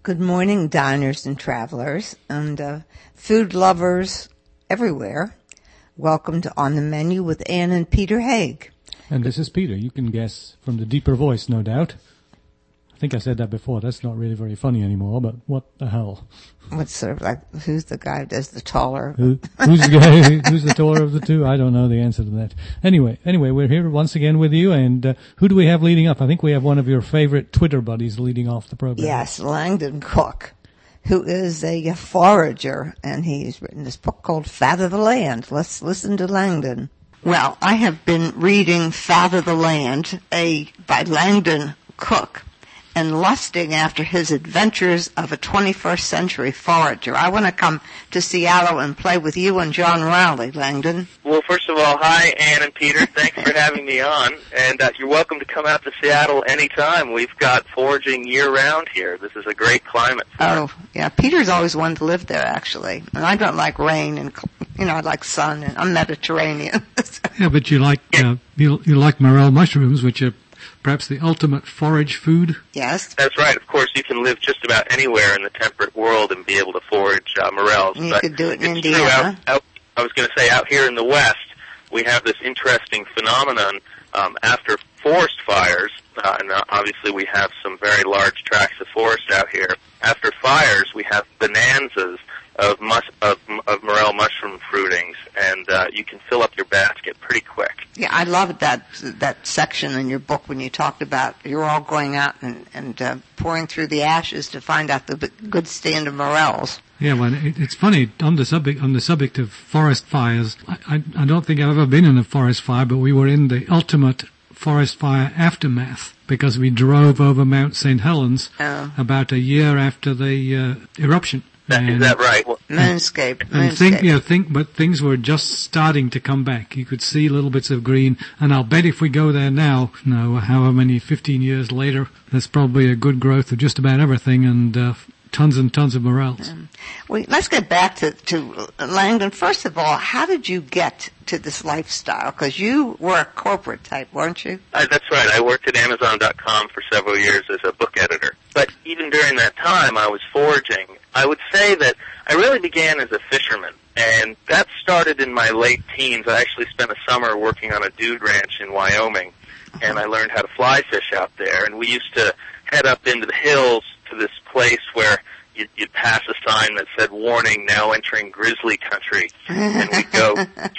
Good morning, diners and travelers, and food lovers everywhere. Welcome to On the Menu with Ann and Peter Haig. And this is Peter. You can guess from the deeper voice, no doubt. I think I said that before. That's not really very funny anymore, but what the hell? What's sort of like, who's the guy who does the taller? Who's the guy, who's the taller of the two? I don't know the answer to that. Anyway, we're here once again with you, and who do we have leading up? I think we have one of your favorite Twitter buddies leading off the program. Yes, Langdon Cook, who is a forager, and he's written this book called Fat of the Land. Let's listen to Langdon. Well, I have been reading Fat of the Land, by Langdon Cook, and lusting after his adventures of a 21st century forager. I want to come to Seattle and play with you and John Rowley, Langdon. Well, first of all, hi, Ann and Peter. Thanks for having me on. And you're welcome to come out to Seattle anytime. We've got foraging year-round here. This is a great climate for it. Yeah. Peter's always wanted to live there, actually. And I don't like rain, and I like sun, and I'm Mediterranean. Yeah, but you like you like morel mushrooms, which are perhaps the ultimate forage food? Yes. That's right. Of course, you can live just about anywhere in the temperate world and be able to forage morels. You could do it in Indiana. True. I was going to say, out here in the West, we have this interesting phenomenon after forest fires, and obviously we have some very large tracts of forest out here. After fires, we have bonanzas of morel mushroom fruitings, and you can fill up your basket pretty quick. Yeah, I love that section in your book when you talked about you're all going out and pouring through the ashes to find out the good stand of morels. Yeah, well, it's funny on the subject of forest fires. I don't think I've ever been in a forest fire, but we were in the ultimate forest fire aftermath because we drove over Mount St. Helens about a year after the eruption. Is that right? Moonscape. But things were just starting to come back. You could see little bits of green, and I'll bet if we go there now, however many 15 years later, there's probably a good growth of just about everything, and tons and tons of morels. Well, let's get back to Langdon. First of all, how did you get to this lifestyle? Because you were a corporate type, weren't you? That's right. I worked at Amazon.com for several years as a book editor. But even during that time, I was foraging. I would say that I really began as a fisherman, and that started in my late teens. I actually spent a summer working on a dude ranch in Wyoming, and I learned how to fly fish out there. And we used to head up into the hills to this place where you'd pass a sign that said, "Warning, now entering grizzly country." And we'd go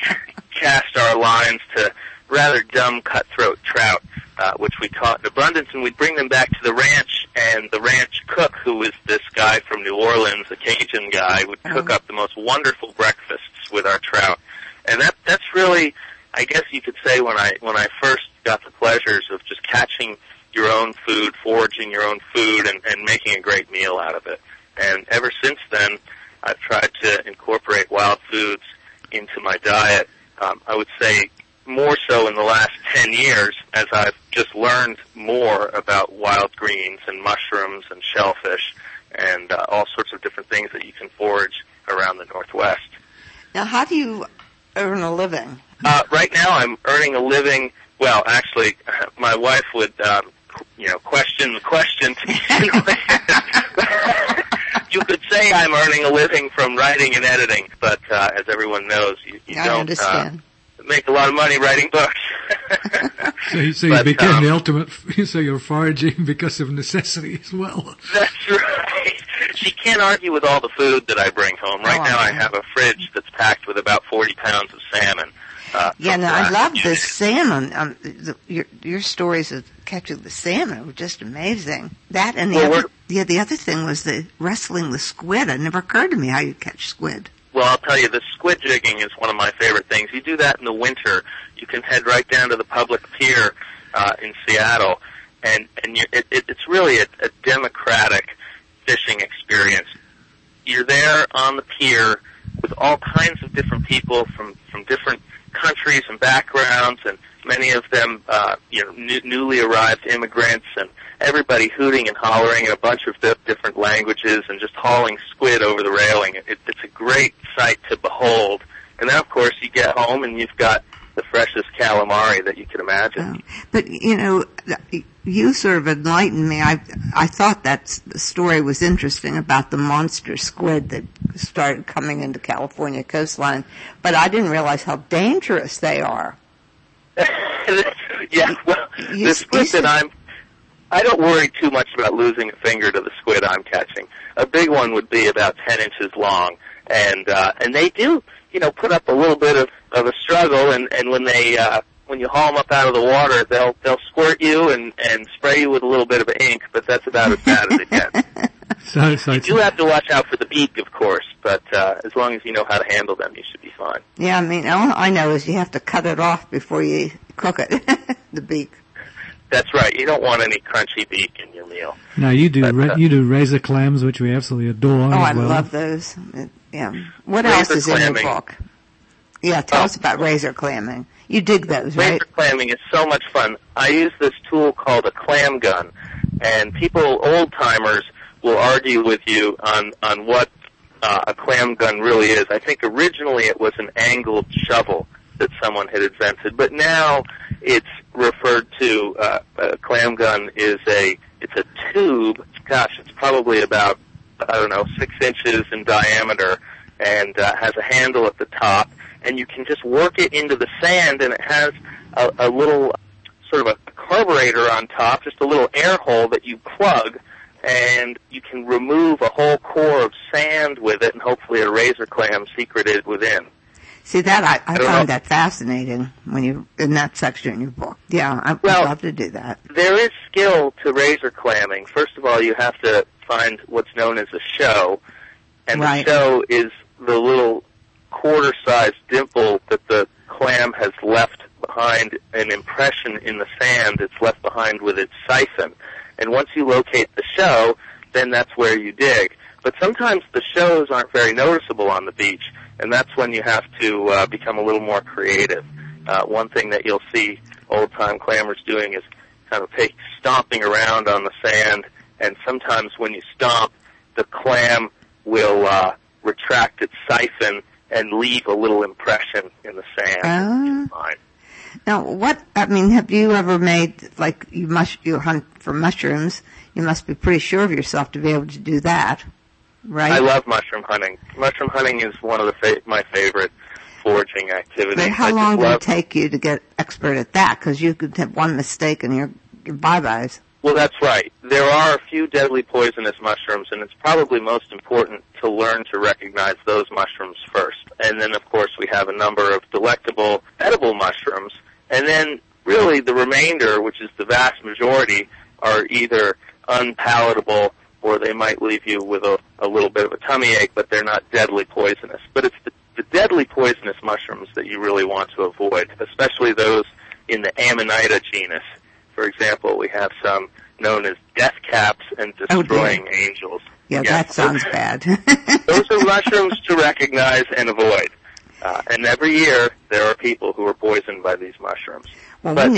cast our lines to rather dumb cutthroat trout, which we caught in abundance, and we'd bring them back to the ranch, and the ranch cook, who was this guy from New Orleans, a Cajun guy, would cook up the most wonderful breakfasts with our trout. And that's really, I guess you could say, when I first got the pleasures of just catching your own food, foraging your own food, and making a great meal out of it. And ever since then, I've tried to incorporate wild foods into my diet. I would say more so in the last 10 years as I've just learned more about wild greens and mushrooms and shellfish and all sorts of different things that you can forage around the Northwest. Now, how do you earn a living? Right now I'm earning a living. Well, actually, my wife would question the question. You could say I'm earning a living from writing and editing, but as everyone knows, you don't make a lot of money writing books. So you became the ultimate, so you're foraging because of necessity as well. That's right. She can't argue with all the food that I bring home. Right now I have a fridge that's packed with about 40 pounds of salmon. I love the salmon. Your stories of catching the salmon were just amazing. That and the other thing was the wrestling the squid. It never occurred to me how you catch squid. Well, I'll tell you, the squid jigging is one of my favorite things. You do that in the winter. You can head right down to the public pier in Seattle, and it's really a democratic fishing experience. You're there on the pier with all kinds of different people from different countries and backgrounds, and many of them newly arrived immigrants, and everybody hooting and hollering in a bunch of different languages and just hauling squid over the railing. It's a great sight to behold. And then, of course, you get home and you've got the freshest calamari that you can imagine. But, you sort of enlightened me. I thought that story was interesting about the monster squid that started coming into California coastline, but I didn't realize how dangerous they are. Yeah, well, the squid that I don't worry too much about losing a finger to the squid I'm catching. A big one would be about 10 inches long, and they do, put up a little bit of a struggle, and when you haul them up out of the water, they'll squirt you and spray you with a little bit of ink, but that's about as bad as it gets. So you do have to watch out for the beak, of course, but as long as you know how to handle them, you should be fine. Yeah, all I know is you have to cut it off before you cook it, the beak. That's right. You don't want any crunchy beak in your meal. Now you do razor clams, which we absolutely adore. Oh, I love those. Yeah. What else is in your book? Yeah, tell us about razor clamming. You dig those, right? Razor clamming is so much fun. I use this tool called a clam gun, and old timers, will argue with you on what a clam gun really is. I think originally it was an angled shovel that someone had invented, but now it's referred to, a clam gun it's a tube, it's probably about, 6 inches in diameter, and has a handle at the top, and you can just work it into the sand, and it has a little sort of a carburetor on top, just a little air hole that you plug, and you can remove a whole core of sand with it, and hopefully a razor clam secreted within. See, that I found that fascinating when in that section in your book. Yeah, I'd love to do that. There is skill to razor clamming. First of all, you have to find what's known as a show, and right. The show is the little quarter-sized dimple that the clam has left behind, an impression in the sand it's left behind with its siphon. And once you locate the show, then that's where you dig. But sometimes the shows aren't very noticeable on the beach, and that's when you have to become a little more creative. One thing that you'll see old-time clammers doing is kind of stomping around on the sand, and sometimes when you stomp, the clam will retract its siphon and leave a little impression in the sand, which is fine. Now, have you ever made, you hunt for mushrooms, you must be pretty sure of yourself to be able to do that, right? I love mushroom hunting. Mushroom hunting is one of my favorite foraging activities. But how long did it take you to get expert at that? Because you could have one mistake and you're bye-byes. Well, that's right. There are a few deadly poisonous mushrooms, and it's probably most important to learn to recognize those mushrooms first. And then, of course, we have a number of delectable, edible mushrooms. And then, really, the remainder, which is the vast majority, are either unpalatable or they might leave you with a little bit of a tummy ache, but they're not deadly poisonous. But it's the deadly poisonous mushrooms that you really want to avoid, especially those in the Amanita genus. For example, we have some known as death caps and destroying angels. Yeah, that sounds bad. Those are mushrooms to recognize and avoid. And every year there are people who are poisoned by these mushrooms. Well, we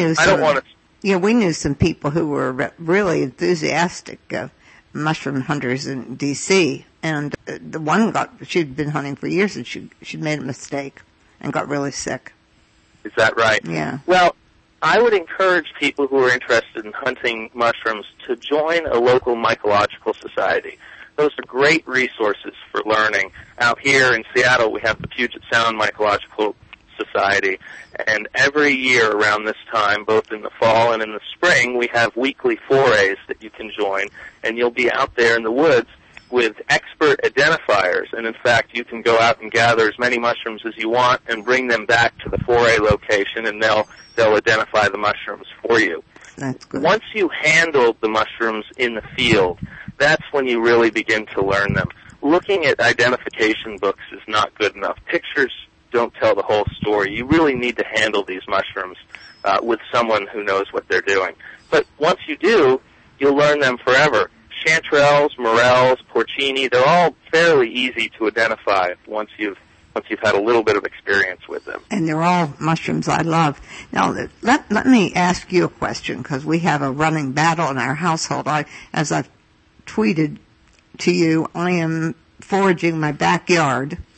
knew some people who were really enthusiastic mushroom hunters in D.C. And the one she'd been hunting for years, and she'd made a mistake and got really sick. Is that right? Yeah. Well, I would encourage people who are interested in hunting mushrooms to join a local mycological society. Those are great resources for learning. Out here in Seattle, we have the Puget Sound Mycological Society, and every year around this time, both in the fall and in the spring, we have weekly forays that you can join, and you'll be out there in the woods with expert identifiers, and in fact, you can go out and gather as many mushrooms as you want and bring them back to the foray location, and they'll identify the mushrooms for you. That's good. Once you handle the mushrooms in the field, that's when you really begin to learn them. Looking at identification books is not good enough. Pictures don't tell the whole story. You really need to handle these mushrooms with someone who knows what they're doing. But once you do, you'll learn them forever. Chanterelles, morels, porcini, they're all fairly easy to identify once you've had a little bit of experience with them. And they're all mushrooms I love. Now, let me ask you a question, because we have a running battle in our household. As I've tweeted to you, I am foraging my backyard,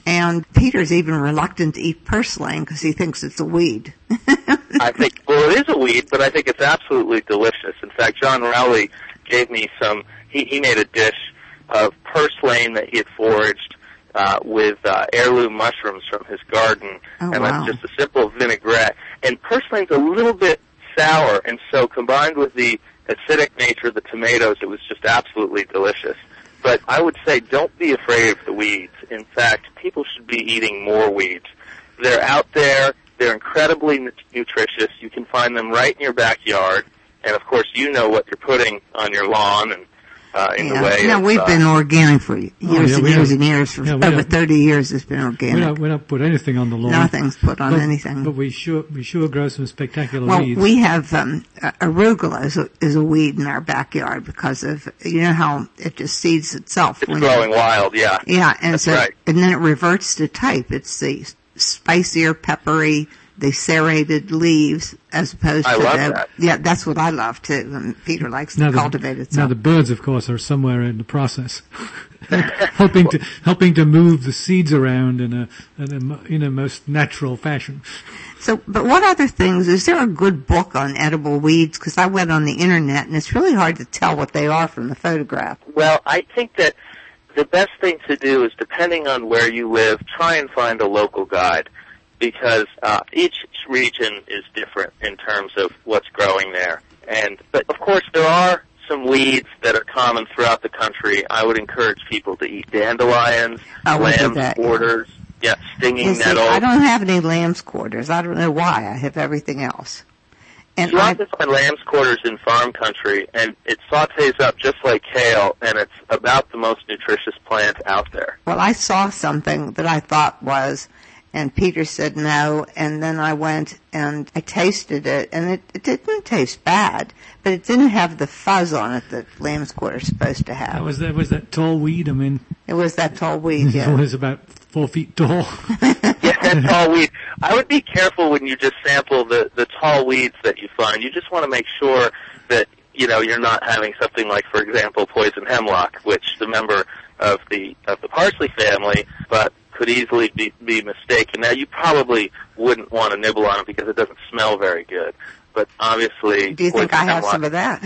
And Peter's even reluctant to eat purslane because he thinks it's a weed. I think, well, it is a weed, but I think it's absolutely delicious. In fact, John Rowley gave me some, he made a dish of purslane that he had foraged with heirloom mushrooms from his garden. Oh, and wow. that's just a simple vinaigrette. And purslane's a little bit sour, and so combined with the acidic nature of the tomatoes, it was just absolutely delicious. But I would say don't be afraid of the weeds. In fact, people should be eating more weeds. They're out there. They're incredibly nutritious. You can find them right in your backyard. And, of course, you know what you're putting on your lawn and in the way of... we've been organic for years and years. For over 30 years it's been organic. We don't put anything on the lawn. Nothing's put on anything. But we sure grow some spectacular weeds. Well, we have arugula is a weed in our backyard because of, you know how it just seeds itself. It's growing wild, yeah. Yeah, and that's so right. And then it reverts to type. It's the spicier, peppery, the serrated leaves as opposed to that. Yeah, that's what I love too. And Peter likes to cultivate it. Now the birds, of course, are somewhere in the process, helping to move the seeds around in a most natural fashion. So, but what other things? Is there a good book on edible weeds? Because I went on the internet and it's really hard to tell what they are from the photograph. Well, I think that the best thing to do is, depending on where you live, try and find a local guide, because each region is different in terms of what's growing there. But of course, there are some weeds that are common throughout the country. I would encourage people to eat dandelions, lamb's quarters, stinging nettles. I don't have any lamb's quarters. I don't know why. I have everything else. And you often find lamb's quarters in farm country, and it sautés up just like kale, and it's about the most nutritious plant out there. Well, I saw something that I thought was, and Peter said no, and then I went and I tasted it, and it didn't taste bad, but it didn't have the fuzz on it that lamb's quarter is supposed to have. Was that tall weed? I mean, it was that tall weed. Yeah, it was about 4 feet tall. Yeah, that tall weed. I would be careful when you just sample the tall weeds that you find. You just want to make sure that you're not having something like, for example, poison hemlock, which is a member of the parsley family, but could easily be mistaken. Now, you probably wouldn't want to nibble on it because it doesn't smell very good. But obviously, do you think I have some of that?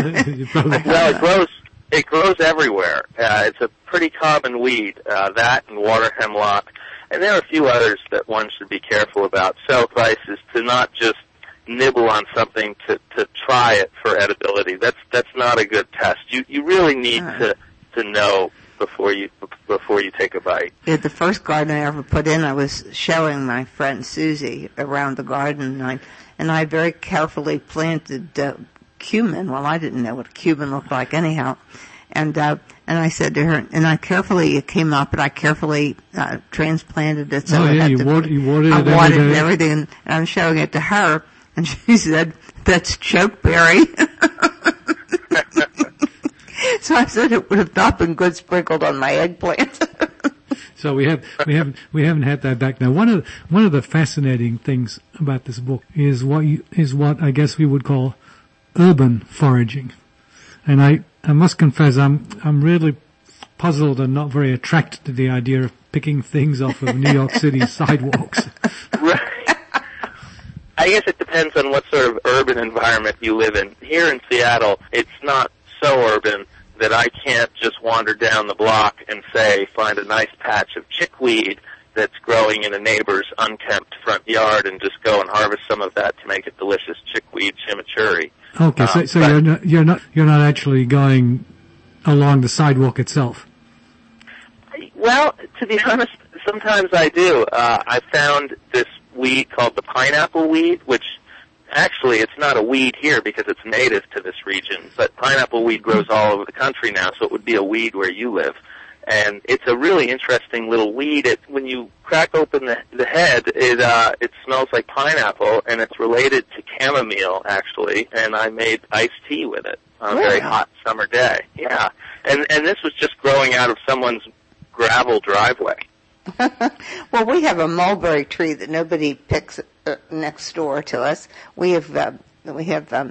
Well, it grows everywhere. It's a pretty common weed. That and water hemlock, and there are a few others that one should be careful about. So, advice is to not just nibble on something to try it for edibility. That's not a good test. You really need to know before you take a bite. Yeah, the first garden I ever put in, I was showing my friend Susie around the garden, and I very carefully planted cumin. Well, I didn't know what cumin looked like anyhow. And I said to her, and it came up, and I carefully transplanted it. So you watered it I watered every day. everything, and I'm showing it to her, and she said, "That's chokeberry." So I said it would have not been good sprinkled on my eggplant. So we haven't had that back now. One of the fascinating things about this book is what I guess we would call urban foraging, and I must confess I'm really puzzled and not very attracted to the idea of picking things off of New York City sidewalks. Right. I guess it depends on what sort of urban environment you live in. Here in Seattle, it's not so urban that I can't just wander down the block and find a nice patch of chickweed that's growing in a neighbor's unkempt front yard and just go and harvest some of that to make a delicious chickweed chimichurri. Okay, so you're not actually going along the sidewalk itself. Well, to be honest, sometimes I do. I found this weed called the pineapple weed, which actually it's not a weed here because it's native to this region, but pineapple weed grows all over the country now, so it would be a weed where you live. And it's a really interesting little weed. When you crack open the head, it smells like pineapple, and it's related to chamomile, actually, and I made iced tea with it on a very hot summer day. Yeah. And this was just growing out of someone's gravel driveway. Well, we have a mulberry tree that nobody picks next door to us. We have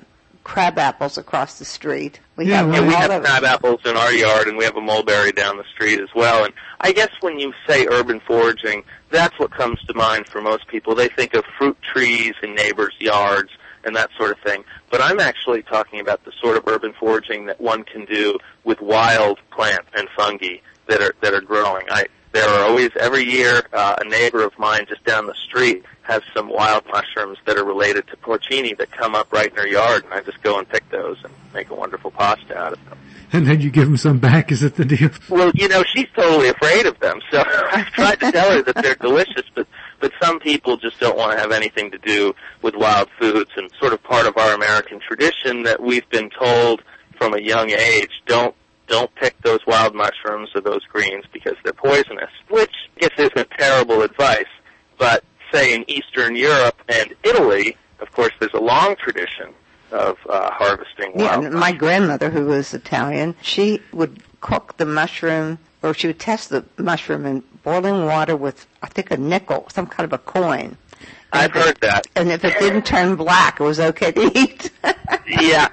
crab apples across the street. We we have crab apples in our yard, and we have a mulberry down the street as well. And I guess when you say urban foraging, that's what comes to mind for most people. They think of fruit trees in neighbors' yards and that sort of thing. But I'm actually talking about the sort of urban foraging that one can do with wild plants and fungi that are growing. There are always, every year, a neighbor of mine just down the street has some wild mushrooms that are related to porcini that come up right in her yard, and I just go and pick those and make a wonderful pasta out of them. And then you give them some back, is it the deal? Well, she's totally afraid of them, so I've tried to tell her that they're delicious, but some people just don't want to have anything to do with wild foods, and sort of part of our American tradition that we've been told from a young age, don't pick those wild mushrooms or those greens because they're poisonous, which I guess isn't terrible advice. But say in Eastern Europe and Italy, of course, there's a long tradition of harvesting wild mushrooms. My grandmother, who was Italian, she would cook the mushroom, or she would test the mushroom in boiling water with, I think, a nickel, some kind of a coin. I've heard that. And if it didn't turn black, it was okay to eat. Yeah,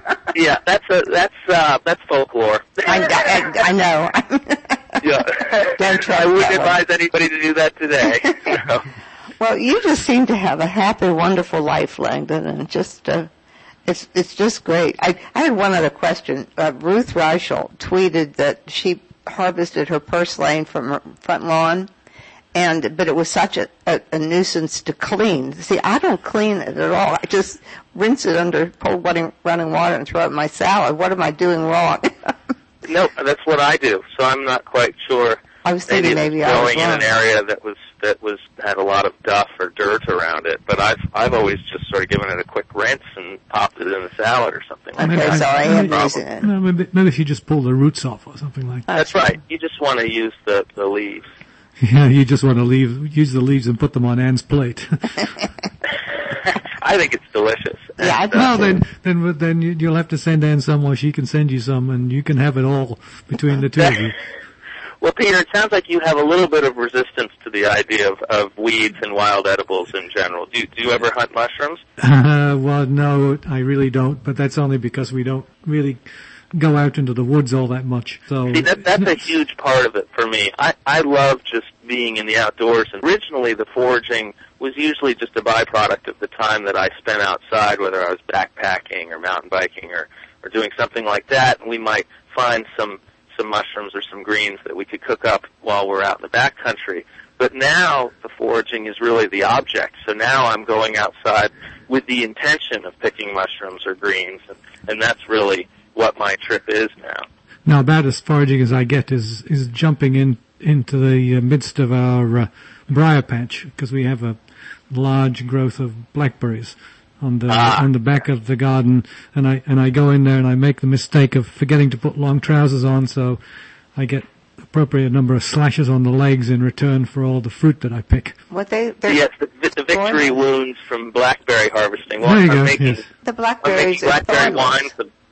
that's folklore. I know. Yeah. Don't try. I wouldn't advise anybody to do that today. No. Well, you just seem to have a happy, wonderful life, Langdon, and just it's just great. I had one other question. Ruth Reichel tweeted that she harvested her purslane from her front lawn, but it was such a nuisance to clean. See, I don't clean it at all. I just rinse it under cold running water and throw it in my salad. What am I doing wrong? No, that's what I do. So I'm not quite sure. I was thinking maybe I was growing in an area that had a lot of duff or dirt around it. But I've always just sort of given it a quick rinse and popped it in the salad or something. Okay, so I am using it. Maybe if you just pull the roots off or something like that. That's right. You just want to use the leaves. Yeah, you just want to use the leaves and put them on Anne's plate. I think it's delicious. Yeah, well, then you'll have to send Anne some, or she can send you some, and you can have it all between the two of you. Well, Peter, it sounds like you have a little bit of resistance to the idea of weeds and wild edibles in general. Do you ever hunt mushrooms? Well, no, I really don't, but that's only because we don't really go out into the woods all that much. So see, that's a huge part of it for me. I love just being in the outdoors, and originally the foraging was usually just a byproduct of the time that I spent outside, whether I was backpacking or mountain biking or doing something like that, and we might find some mushrooms or some greens that we could cook up while we're out in the backcountry. But now the foraging is really the object. So now I'm going outside with the intention of picking mushrooms or greens, and that's really what my trip is now. Now, about as foraging as I get is jumping into the midst of our briar patch, because we have a large growth of blackberries on the back of the garden, and I go in there and I make the mistake of forgetting to put long trousers on, so I get appropriate number of slashes on the legs in return for all the fruit that I pick. Yes, the victory wounds from blackberry harvesting. Well, there you go. Yes. The blackberries are blackberry wine.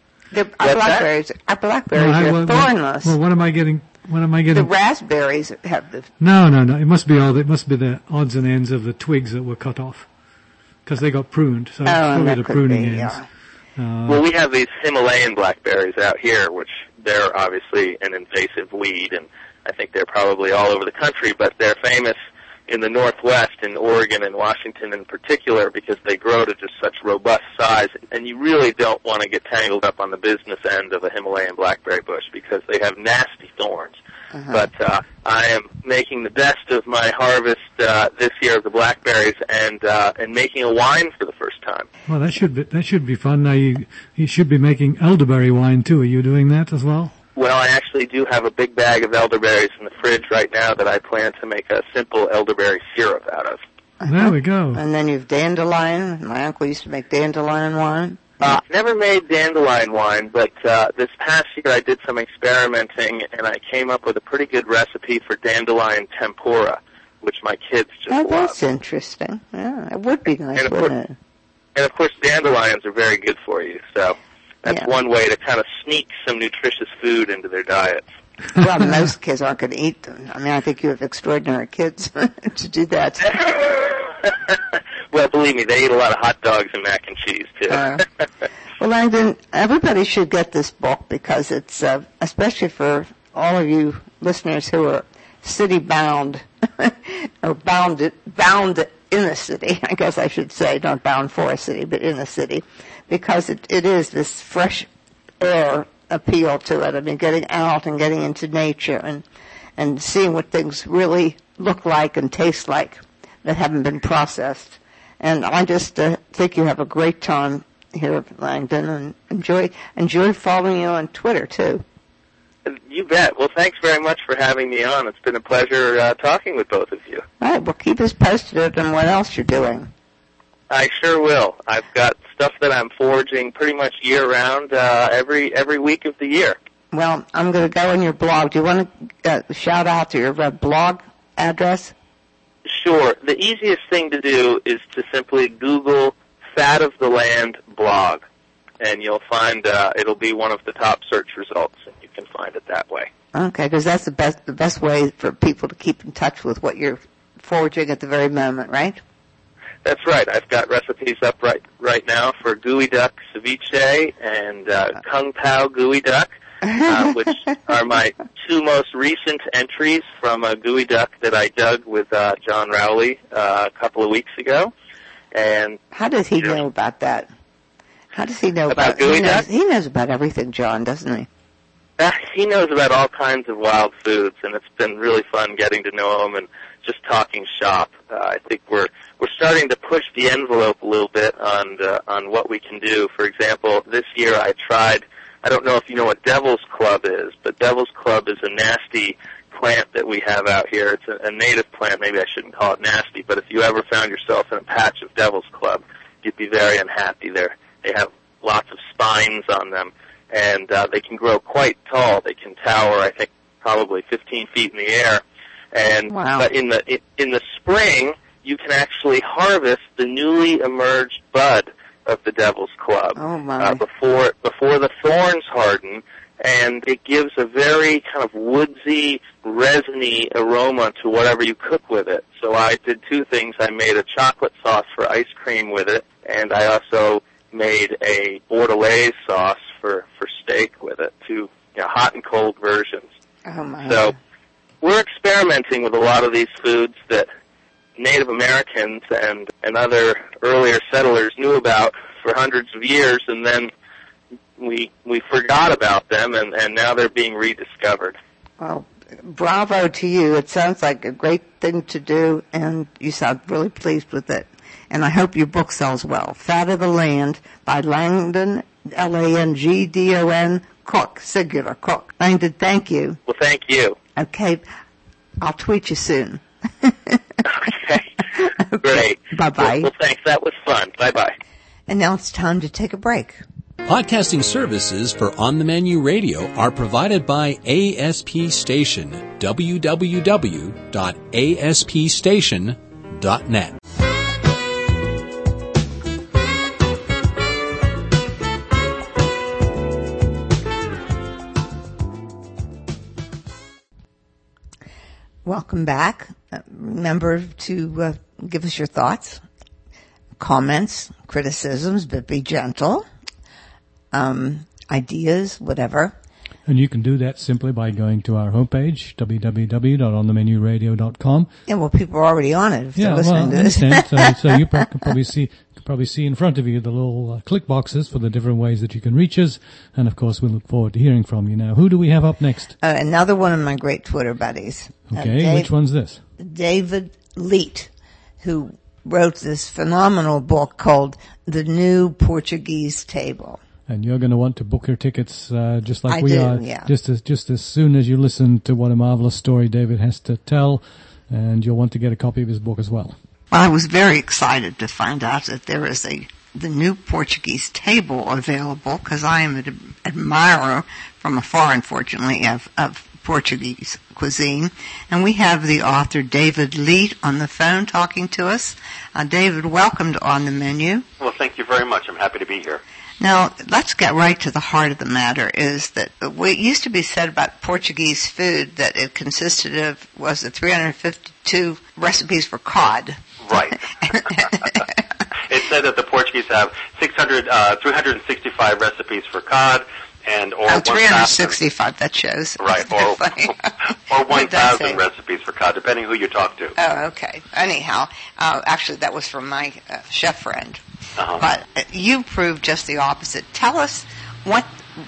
Our blackberries are thornless. Well, what am I getting? The raspberries have the... No. It must be the odds and ends of the twigs that were cut off, because they got pruned. So it's probably the pruning ends. Yeah. Well, we have these Himalayan blackberries out here, which they're obviously an invasive weed, and I think they're probably all over the country, but they're famous in the Northwest, in Oregon and Washington in particular, because they grow to just such robust size, and you really don't want to get tangled up on the business end of a Himalayan blackberry bush because they have nasty thorns. Uh-huh. But I am making the best of my harvest this year of the blackberries, and making a wine for the first time. Well, that should be fun. Now you should be making elderberry wine too. Are you doing that as well? Well, I actually do have a big bag of elderberries in the fridge right now that I plan to make a simple elderberry syrup out of. Uh-huh. There we go. And then you've dandelion. My uncle used to make dandelion wine. Never made dandelion wine, but this past year I did some experimenting, and I came up with a pretty good recipe for dandelion tempura, which my kids just love. That's interesting. Yeah, it would be nice, wouldn't it? And, of course, dandelions are very good for you, so that's one way to kind of sneak some nutritious food into their diets. Well, most kids aren't going to eat them. I mean, I think you have extraordinary kids to do that. Well, believe me, they eat a lot of hot dogs and mac and cheese, too. Well, Langdon, everybody should get this book because it's, especially for all of you listeners who are city-bound, or bound in a city, I guess I should say, not bound for a city, but in a city, because it is this fresh air appeal to it. I mean, getting out and getting into nature and seeing what things really look like and taste like that haven't been processed. And I just think you have a great time here, Langdon, and enjoy following you on Twitter, too. You bet. Well, thanks very much for having me on. It's been a pleasure talking with both of you. All right. Well, keep us posted on what else you're doing. I sure will. I've got stuff that I'm foraging pretty much year-round, every week of the year. Well, I'm going to go on your blog. Do you want to shout out to your blog address? Sure. The easiest thing to do is to simply Google Fat of the Land blog, and you'll find it'll be one of the top search results, and you can find it that way. Okay, because that's the best way for people to keep in touch with what you're foraging at the very moment, right? That's right. I've got recipes up right now for gooey duck ceviche and kung pao gooey duck, which are my two most recent entries from a gooey duck that I dug with John Rowley a couple of weeks ago. And how does he know about that? How does he know about gooey duck? He knows about everything, John, doesn't he? He knows about all kinds of wild foods, and it's been really fun getting to know him and just talking shop. I think we're starting to push the envelope a little bit on what we can do. For example, this year I tried, I don't know if you know what Devil's Club is, but Devil's Club is a nasty plant that we have out here. It's a native plant. Maybe I shouldn't call it nasty, but if you ever found yourself in a patch of Devil's Club, you'd be very unhappy. They have lots of spines on them, and they can grow quite tall. They can tower, I think, probably 15 feet in the air. And wow. But in the spring, you can actually harvest the newly emerged bud of the Devil's Club before the thorns harden, and it gives a very kind of woodsy, resiny aroma to whatever you cook with it. So I did two things. I made a chocolate sauce for ice cream with it, and I also made a bordelaise sauce for steak with it, two hot and cold versions. Oh my. So we're experimenting with a lot of these foods that Native Americans and other earlier settlers knew about for hundreds of years, and then we forgot about them, and now they're being rediscovered. Well, bravo to you. It sounds like a great thing to do, and you sound really pleased with it. And I hope your book sells well. Fat of the Land by Langdon, Langdon Cook, singular Cook. Langdon, thank you. Well, thank you. Okay. I'll tweet you soon. Okay. Great. Bye-bye. Well, thanks. That was fun. Bye-bye. And now it's time to take a break. Podcasting services for On the Menu Radio are provided by ASP Station, www.aspstation.net. Welcome back. Remember to give us your thoughts, comments, criticisms, but be gentle. Ideas, whatever. And you can do that simply by going to our homepage, www.onthemenuradio.com. Yeah, well, people are already on it if they're listening to this. So you can probably see in front of you the little click boxes for the different ways that you can reach us. And, of course, we look forward to hearing from you. Now, who do we have up next? Another one of my great Twitter buddies. Okay, which one's this? David Leet, who wrote this phenomenal book called The New Portuguese Table. And you're going to want to book your tickets just like we are. Yeah. Just as soon as you listen to what a marvelous story David has to tell, and you'll want to get a copy of his book as well. Well, I was very excited to find out that there is the New Portuguese Table available, because I am an admirer from afar, unfortunately, of Portuguese cuisine. And we have the author David Leet on the phone talking to us. David, welcome to On the Menu. Well, thank you very much. I'm happy to be here. Now, let's get right to the heart of the matter, is that what used to be said about Portuguese food, that it consisted of, was the 352 recipes for cod. Right. It said that the Portuguese have 600 365 recipes for cod, and or 365. That shows. Right, or 1,000 recipes for cod, depending who you talk to. Oh, okay. Anyhow, actually, that was from my chef friend. Uh-huh. But you proved just the opposite. Tell us what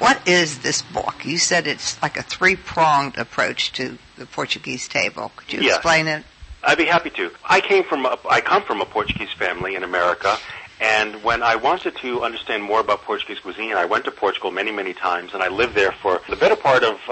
is this book? You said it's like a three-pronged approach to the Portuguese table. Could you explain it? I'd be happy to. I come from a Portuguese family in America, and when I wanted to understand more about Portuguese cuisine, I went to Portugal many, many times, and I lived there for the better part of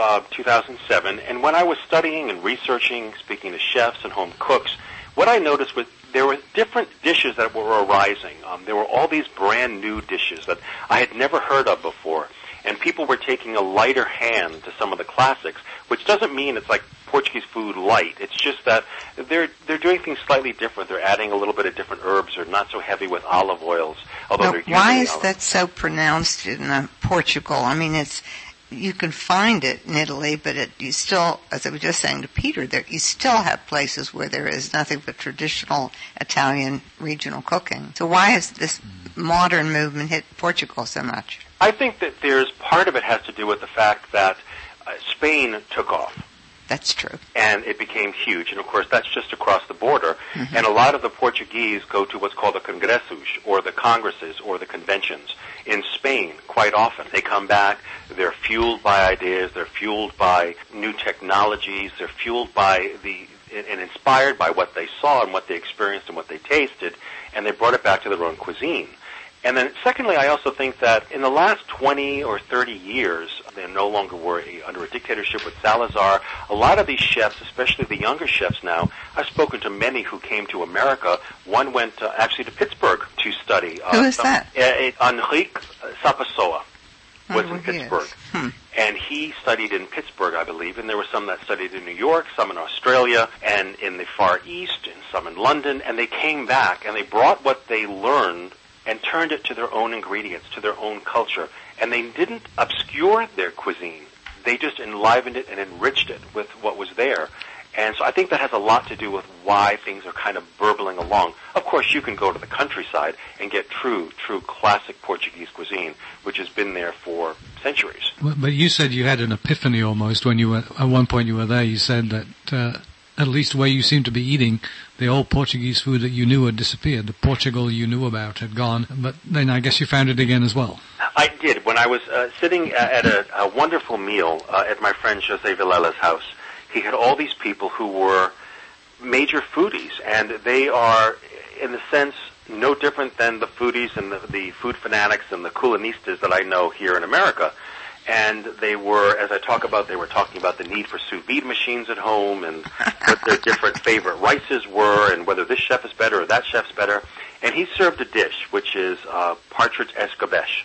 2007. And when I was studying and researching, speaking to chefs and home cooks, what I noticed was there were different dishes that were arising. There were all these brand new dishes that I had never heard of before, and people were taking a lighter hand to some of the classics, which doesn't mean it's like Portuguese food light. It's just that they're doing things slightly different. They're adding a little bit of different herbs. They're not so heavy with olive oils, although they're using why is that so pronounced in Portugal? I mean, you can find it in Italy, but you still, as I was just saying to Peter, you still have places where there is nothing but traditional Italian regional cooking. So why has this modern movement hit Portugal so much? I think that part of it has to do with the fact that Spain took off. That's true. And it became huge. And, of course, that's just across the border. Mm-hmm. And a lot of the Portuguese go to what's called the congressos, or the congresses, or the conventions. In Spain, quite often, they come back. They're fueled by ideas. They're fueled by new technologies. They're fueled by and inspired by what they saw and what they experienced and what they tasted. And they brought it back to their own cuisine. And then, secondly, I also think that in the last 20 or 30 years, they no longer were under a dictatorship with Salazar. A lot of these chefs, especially the younger chefs now, I've spoken to many who came to America. One went actually to Pittsburgh to study. Who is that? Enrique Sapassoa was in Pittsburgh. And he studied in Pittsburgh, I believe, and there were some that studied in New York, some in Australia, and in the Far East, and some in London. And they came back, and they brought what they learned and turned it to their own ingredients, to their own culture. And they didn't obscure their cuisine. They just enlivened it and enriched it with what was there. And so I think that has a lot to do with why things are kind of burbling along. Of course, you can go to the countryside and get true classic Portuguese cuisine, which has been there for centuries. But you said you had an epiphany almost when you were, at one point you were there. You said that at least where you seem to be eating, the old Portuguese food that you knew had disappeared. The Portugal you knew about had gone. But then I guess you found it again as well. I did. When I was sitting at a wonderful meal at my friend Jose Villela's house, he had all these people who were major foodies, and they are, in a sense, no different than the foodies and the food fanatics and the culinistas that I know here in America. And they were, as I talk about, they were talking about the need for sous vide machines at home and what their different favorite rices were and whether this chef is better or that chef's better. And he served a dish, which is partridge escabeche.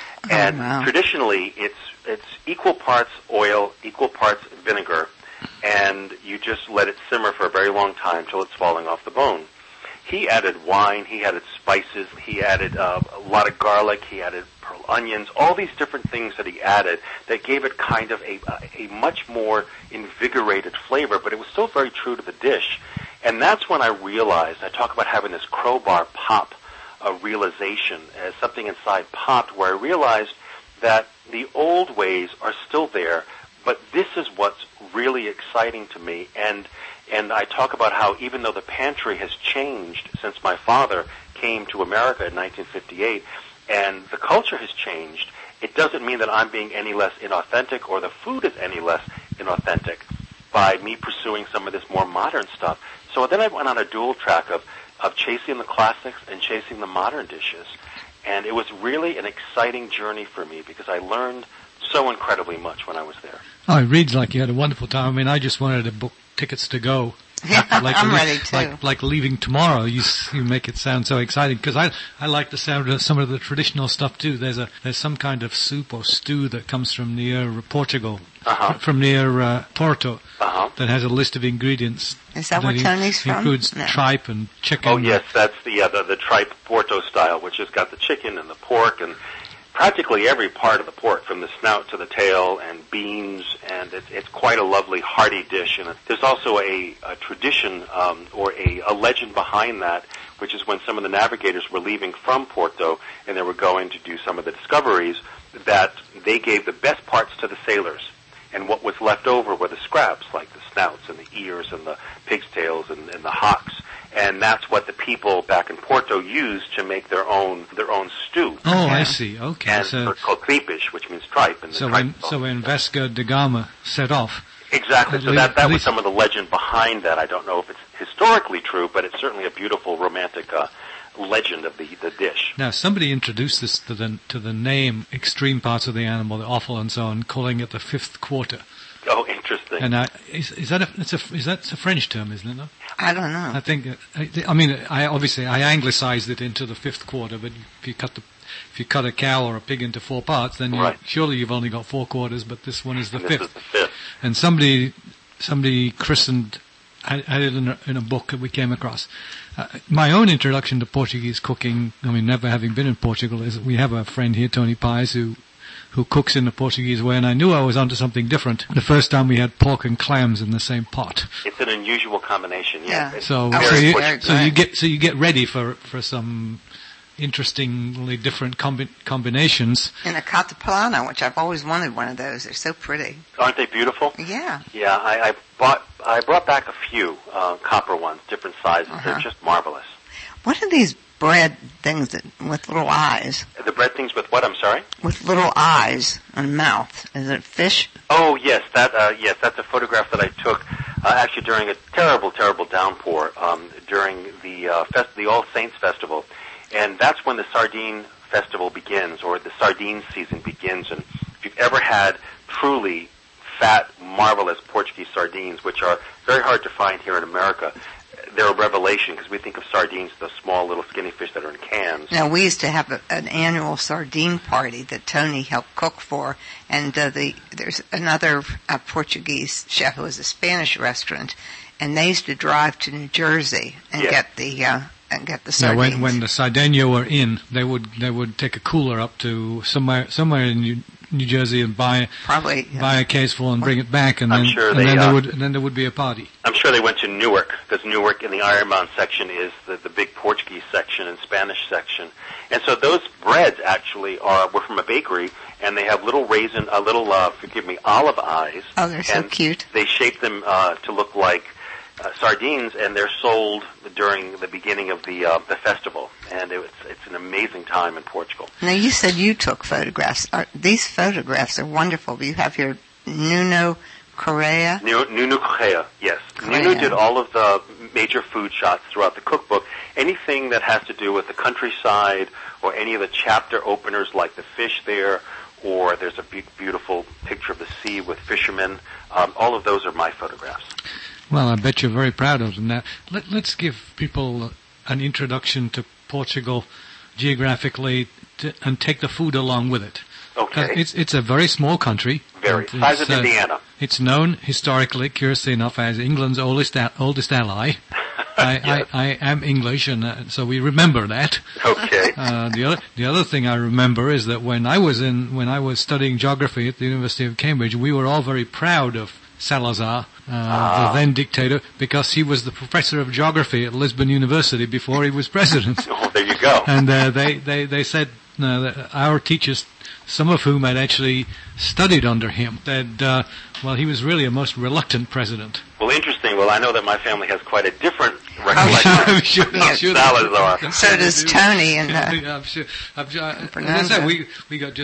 And traditionally, it's equal parts oil, equal parts vinegar, and you just let it simmer for a very long time till it's falling off the bone. He added wine, he added spices, he added a lot of garlic, he added pearl onions, all these different things that he added that gave it kind of a much more invigorated flavor, but it was still very true to the dish. And that's when I realized, I talk about having this crowbar pop, a realization, as something inside popped, where I realized that the old ways are still there, but this is what's really exciting to me. And I talk about how even though the pantry has changed since my father came to America in 1958, and the culture has changed, it doesn't mean that I'm being any less inauthentic or the food is any less inauthentic by me pursuing some of this more modern stuff. So then I went on a dual track of chasing the classics and chasing the modern dishes. And it was really an exciting journey for me because I learned so incredibly much when I was there. Oh, it reads like you had a wonderful time. I mean, I just wanted to book tickets to go. I'm ready too. Like leaving tomorrow. You make it sound so exciting because I like the sound of some of the traditional stuff too. There's some kind of soup or stew that comes from near Portugal, from near Porto, that has a list of ingredients. Is that where Tony's from? Includes tripe and chicken. Oh yes, that's the tripe Porto style, which has got the chicken and the pork and practically every part of the pork, from the snout to the tail, and beans, and it's quite a lovely hearty dish. And there's also a tradition or a legend behind that, which is when some of the navigators were leaving from Porto and they were going to do some of the discoveries, that they gave the best parts to the sailors, and what was left over were the scraps, like the snouts and the ears and the pig's tails and the hocks. And that's what the people back in Porto used to make their own stew. Oh, I see. Okay. And So it's called tripish, which means tripe. And when Vasco da Gama set off. Exactly. So that was least some of the legend behind that. I don't know if it's historically true, but it's certainly a beautiful romantic legend of the dish. Now, somebody introduced this to the name extreme parts of the animal, the offal and so on, calling it the fifth quarter. Oh, interesting. And is that a French term, isn't it? No? I don't know. I think. I anglicized it into the fifth quarter. But if you cut a cow or a pig into 4 parts, then surely you've only got 4 quarters. But this one is the fifth. This is the fifth. And somebody christened. I had it in a book that we came across. My own introduction to Portuguese cooking, never having been in Portugal, is we have a friend here, Tony Pies, who cooks in the Portuguese way, and I knew I was onto something different the first time we had pork and clams in the same pot. It's an unusual combination, yeah. So you get ready for some interestingly different combinations. In a cataplana, which I've always wanted one of those. They're so pretty. Aren't they beautiful? Yeah. Yeah, I brought back a few copper ones, different sizes. They're just marvelous. What are these bread things with little eyes? The bread things with what? I'm sorry? With little eyes and mouth. Is it fish? Oh, yes. That's a photograph that I took actually during a terrible, terrible downpour during the All Saints Festival. And that's when the sardine festival begins, or the sardine season begins. And if you've ever had truly fat, marvelous Portuguese sardines, which are very hard to find here in America, they're a revelation, because we think of sardines, the small little skinny fish that are in cans. Now, we used to have an annual sardine party that Tony helped cook for, and there's another Portuguese chef who has a Spanish restaurant, and they used to drive to New Jersey and get the sardines. Now, when the Sardinia were in, they would take a cooler up to somewhere in New Jersey and buy a case full and bring it back, and then there would be a party. I'm sure they went to Newark, because Newark in the Ironbound section is the big Portuguese section and Spanish section, and so those breads actually were from a bakery, and they have little olive eyes. Oh, they're so cute. They shape them to look like sardines, and they're sold during the beginning of the festival, and it's an amazing time in Portugal. Now, you said you took photographs. These photographs are wonderful. You have here Nuno Correa. Nuno Correa, yes. Nuno did all of the major food shots throughout the cookbook. Anything that has to do with the countryside, or any of the chapter openers like the fish there, or there's a beautiful picture of the sea with fishermen. All of those are my photographs. Well, I bet you're very proud of them. Now, let's give people an introduction to Portugal geographically and take the food along with it. Okay. It's a very small country. Very. Size of Indiana. It's known historically, curiously enough, as England's oldest ally. Yes. I am English, and so we remember that. Okay. The other thing I remember is that when I was studying geography at the University of Cambridge, we were all very proud of Salazar, the then dictator, because he was the professor of geography at Lisbon University before he was president. Oh, there you go. And they said that our teachers, some of whom had actually studied under him, said, he was really a most reluctant president. Well, interesting. Well, I know that my family has quite a different recollection I'm sure Salazar. So does Tony. And I'm sure. As I said, we got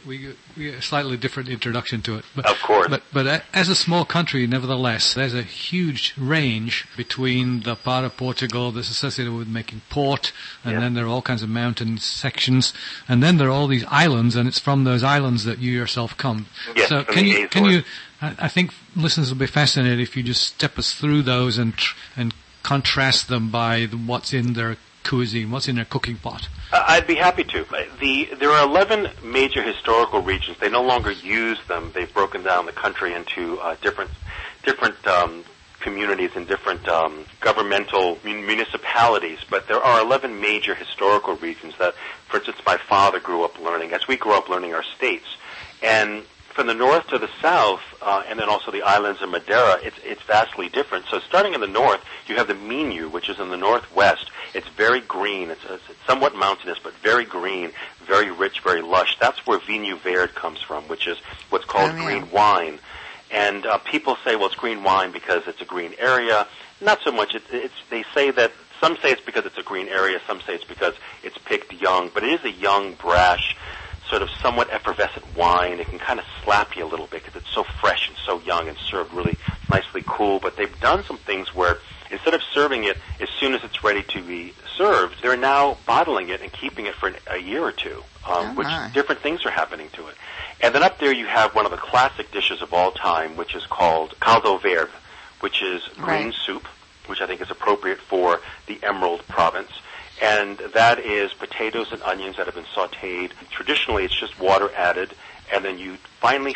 a slightly different introduction to it. But, of course. But as a small country, nevertheless, there's a huge range between the part of Portugal that's associated with making port, and then there are all kinds of mountain sections, and then there are all these islands, and it's from those islands that you yourself come. Yes, so can you? I think listeners will be fascinated if you just step us through those and contrast them by what's in their cuisine, what's in their cooking pot. I'd be happy to. There are 11 major historical regions. They no longer use them. They've broken down the country into different communities and different governmental municipalities, but there are 11 major historical regions that, for instance, my father grew up learning, as we grew up learning our states. And from the north to the south, and then also the islands of Madeira, it's vastly different. So starting in the north, you have the Minho, which is in the northwest. It's very green. It's somewhat mountainous, but very green, very rich, very lush. That's where Vinho Verde comes from, which is what's called green wine. And people say, well, it's green wine because it's a green area. Not so much. They say that, some say it's because it's a green area, some say it's because it's picked young, but it is a young, brash, sort of somewhat effervescent wine. It can kind of slap you a little bit because it's so fresh and so young and served really nicely cool. But they've done some things where instead of serving it as soon as it's ready to be served, they're now bottling it and keeping it for a year or two, which different things are happening to it. And then up there you have one of the classic dishes of all time, which is called caldo verde, which is green soup, which I think is appropriate for the Emerald Province. And that is potatoes and onions that have been sautéed. Traditionally, it's just water added, and then you finely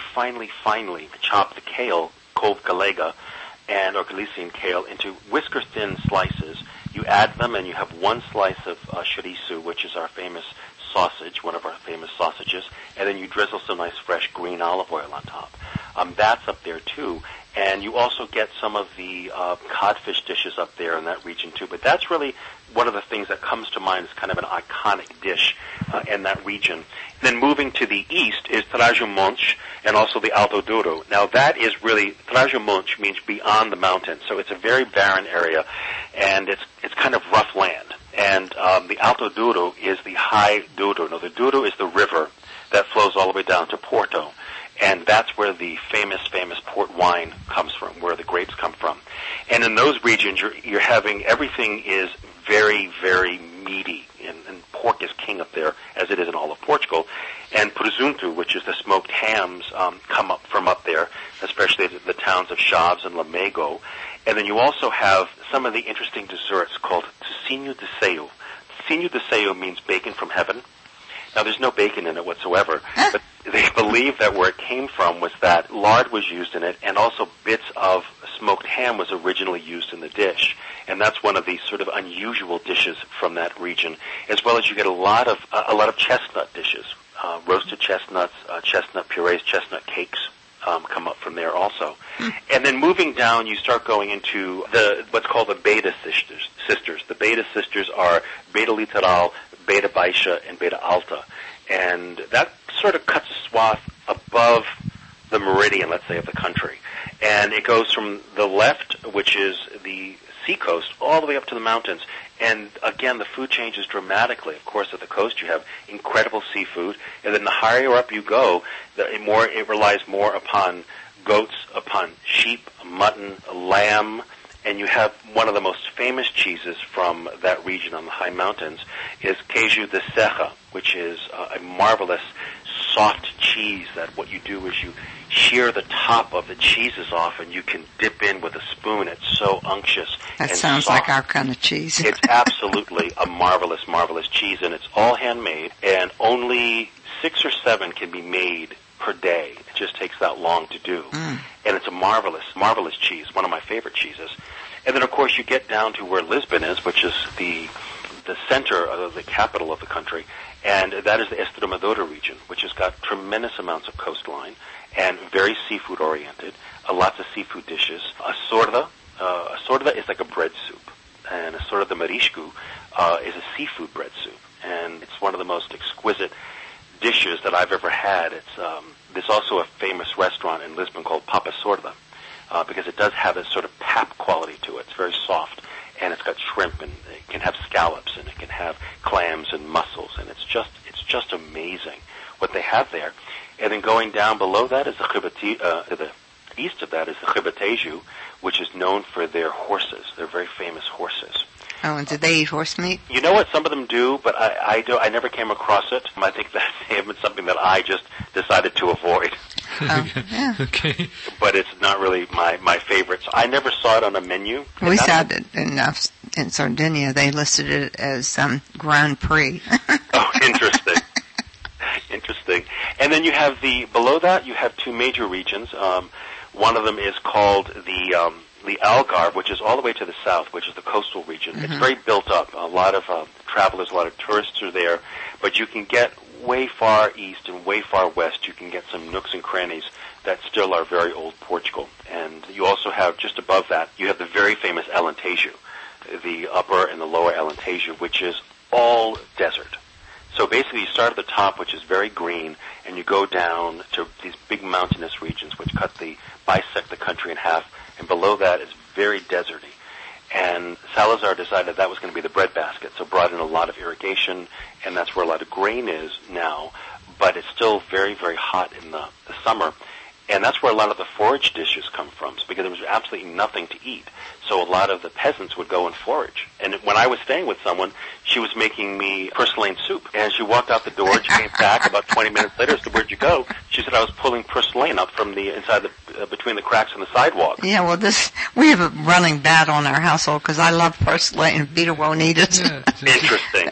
chop the kale, couve galega, or Galician kale, into whisker-thin slices. You add them, and you have one slice of chorizo, which is our famous sausage, one of our famous sausages, and then you drizzle some nice fresh green olive oil on top. That's up there, too. And you also get some of the codfish dishes up there in that region, too. But that's really one of the things that comes to mind as kind of an iconic dish in that region. And then moving to the east is Trás-os-Montes and also the Alto Douro. Now, that is really, Trás-os-Montes means beyond the mountains. So it's a very barren area, and it's kind of rough land. And the Alto Douro is the high Douro. Now, the Douro is the river that flows all the way down to Porto. And that's where the famous port wine comes from, where the grapes come from. And in those regions, you're having, everything is very, very meaty. And pork is king up there, as it is in all of Portugal. And presunto, which is the smoked hams, come up from up there, especially the towns of Chaves and Lamego. And then you also have some of the interesting desserts called tocinho de seijo. Tocinho de seijo means bacon from heaven. Now, there's no bacon in it whatsoever, but they believe that where it came from was that lard was used in it, and also bits of smoked ham was originally used in the dish. And that's one of the sort of unusual dishes from that region, as well as you get a lot of chestnut dishes, roasted chestnuts, chestnut purees, chestnut cakes. Come up from there also. And then moving down, you start going into what's called the Beta sisters. The Beta sisters are Beta Litoral, Beta Baixa, and Beta Alta. And that sort of cuts a swath above the meridian, let's say, of the country. And it goes from the left, which is the seacoast, all the way up to the mountains. And again, the food changes dramatically. Of course, at the coast you have incredible seafood, and then the higher up you go, it relies more upon goats, upon sheep, mutton, lamb, and you have one of the most famous cheeses from that region on the high mountains is queijo de serra, which is a marvelous soft cheese that what you do is you shear the top of the cheeses off and you can dip in with a spoon. It's so unctuous. That sounds soft. Like our kind of cheese. It's absolutely a marvelous, marvelous cheese, and it's all handmade, and only 6 or 7 can be made per day. It just takes that long to do. And it's a marvelous, marvelous cheese, one of my favorite cheeses. And then, of course, you get down to where Lisbon is, which is the center of the capital of the country, and that is the Estremadura region, which has got tremendous amounts of coastline and very seafood-oriented, lots of seafood dishes. A sorda is like a bread soup, and a sorda de marisco is a seafood bread soup, and it's one of the most exquisite dishes that I've ever had. There's also a famous restaurant in Lisbon called Papa Sorda, because it does have a sort of pap quality to it. It's very soft, and it's got shrimp, and it can have scallops, and it can have clams and mussels, and it's just amazing what they have there. And then going down below that is the east of that is the Ribatejo, which is known for their horses. They're very famous horses. Oh, and do they eat horse meat? You know what? Some of them do, but I never came across it. I think that may have been something that I just decided to avoid. Yeah. Okay. But it's not really my favorite. So I never saw it on a menu. We saw it in Sardinia. They listed it as Grand Prix. Oh, interesting. Interesting. And then you have below that, you have 2 major regions. One of them is called the the Algarve, which is all the way to the south, which is the coastal region. It's very built up. A lot of travelers, a lot of tourists are there, but you can get way far east and way far west. You can get some nooks and crannies that still are very old Portugal. And you also have, just above that, you have the very famous Alentejo, the upper and the lower Alentejo, which is all desert. So basically you start at the top, which is very green, and you go down to these big mountainous regions which bisect the country in half, and below that is very deserty. And Salazar decided that was going to be the breadbasket, so brought in a lot of irrigation, and that's where a lot of grain is now, but it's still very, very hot in the summer. And that's where a lot of the forage dishes come from, because there was absolutely nothing to eat. So a lot of the peasants would go and forage. And when I was staying with someone, she was making me purslane soup. And she walked out the door, and she came back about 20 minutes later and said, "Where'd you go?" She said, "I was pulling purslane up from the inside between the cracks in the sidewalk." Yeah, well, we have a running battle in our household because I love purslane and Peter won't eat it. Yeah, interesting.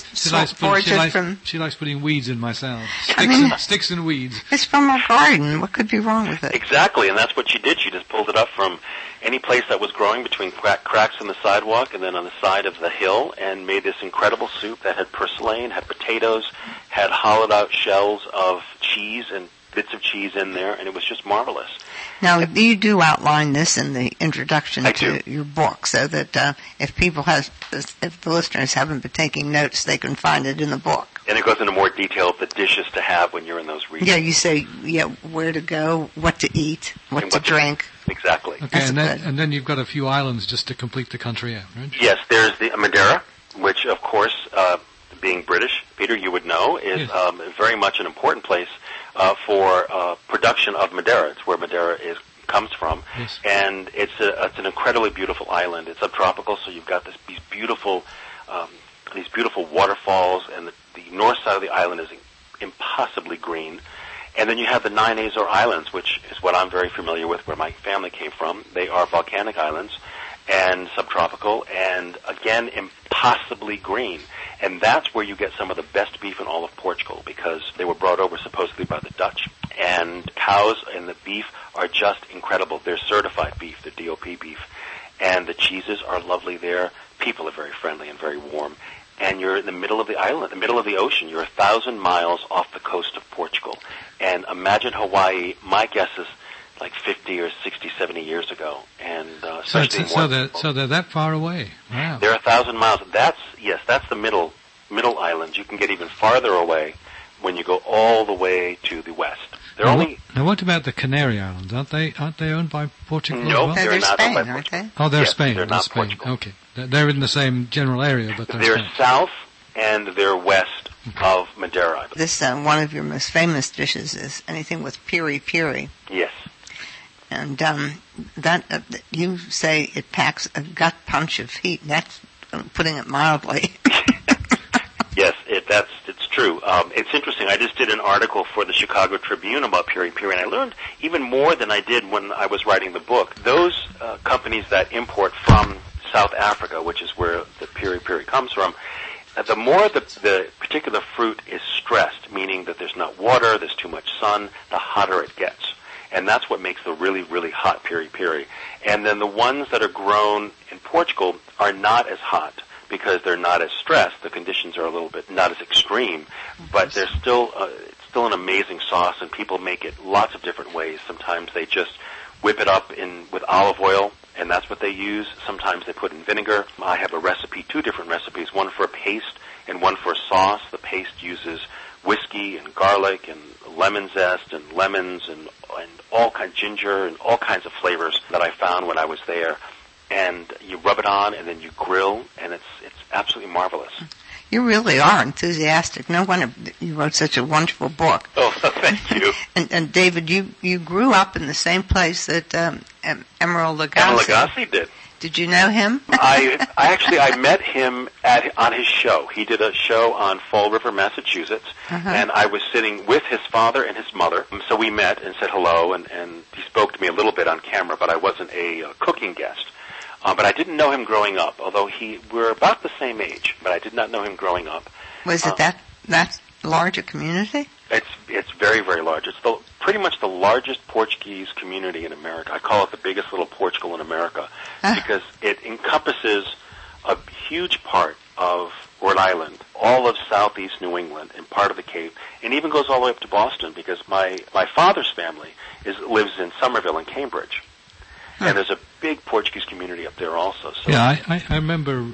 She likes putting weeds in my salad. Sticks and weeds. It's from our garden. What could be wrong with it? Exactly, and that's what she did. She just pulled it up from any place that was growing between cracks in the sidewalk and then on the side of the hill, and made this incredible soup that had purslane, had potatoes, had hollowed out shells of cheese and bits of cheese in there, and it was just marvelous. Now, you do outline this in the introduction to your book, so that if the listeners haven't been taking notes, they can find it in the book. And it goes into more detail of the dishes to have when you're in those regions. Yeah, you say where to go, what to eat, what to drink. Exactly. Okay, and then you've got a few islands just to complete the country out, right? Yes, there's the Madeira, which, of course, being British, Peter, you would know, is very much an important place for production of Madeira. It's where Madeira comes from, and it's an incredibly beautiful island. It's subtropical, so you've got these beautiful waterfalls, and the north side of the island is impossibly green. And then you have the Nine Azores Islands, which is what I'm very familiar with, where my family came from. They are volcanic islands and subtropical, and again, impossibly green. And that's where you get some of the best beef in all of Portugal, because they were brought over supposedly by the Dutch. And cows and the beef are just incredible. They're certified beef, the DOP beef. And the cheeses are lovely there. People are very friendly and very warm. And you're in the middle of the island, the middle of the ocean. You're 1,000 miles off the coast of Portugal. And imagine Hawaii, my guess is like 50 or 60, 70 years ago. And so they're that far away. Wow. They're 1,000 miles. That's the middle islands. You can get even farther away when you go all the way to the west. Now, what about the Canary Islands? Aren't they owned by Portugal? No, as well? they're not Spain, owned by Portugal. Aren't they? Oh, they're Spain. They're not Portugal. Okay, they're in the same general area, but they're Spain. South and they're west of Madeira. This one of your most famous dishes is anything with piri piri. Yes. And that you say it packs a gut punch of heat. That's putting it mildly. Yes, it's true. It's interesting. I just did an article for the Chicago Tribune about piri piri, and I learned even more than I did when I was writing the book. Those companies that import from South Africa, which is where the piri piri comes from, the more the particular fruit is stressed, meaning that there's not water, there's too much sun, the hotter it gets. And that's what makes the really, really hot piri piri. And then the ones that are grown in Portugal are not as hot because they're not as stressed. The conditions are a little bit not as extreme, but they're still it's still an amazing sauce, and people make it lots of different ways. Sometimes they just whip it up with olive oil, and that's what they use. Sometimes they put in vinegar. I have a recipe, 2 different recipes, one for a paste and one for a sauce. The paste uses whiskey and garlic and lemon zest and lemons and all kinds of ginger and all kinds of flavors that I found when I was there. And you rub it on and then you grill, and it's absolutely marvelous. You really are enthusiastic. No wonder you wrote such a wonderful book. Oh, thank you. And David, you grew up in the same place that Emeril Lagasse. Emeril Lagasse did. Did you know him? I met him on his show. He did a show on Fall River, Massachusetts, and I was sitting with his father and his mother. So we met and said hello, and he spoke to me a little bit on camera, but I wasn't a cooking guest. But I didn't know him growing up, although we're about the same age, but I did not know him growing up. Was it that large a community? It's very, very large. It's pretty much the largest Portuguese community in America. I call it the biggest little Portugal in America because it encompasses a huge part of Rhode Island, all of southeast New England, and part of the Cape, and even goes all the way up to Boston because my father's family lives in Somerville and Cambridge. And there's a big Portuguese community up there also. So yeah, I remember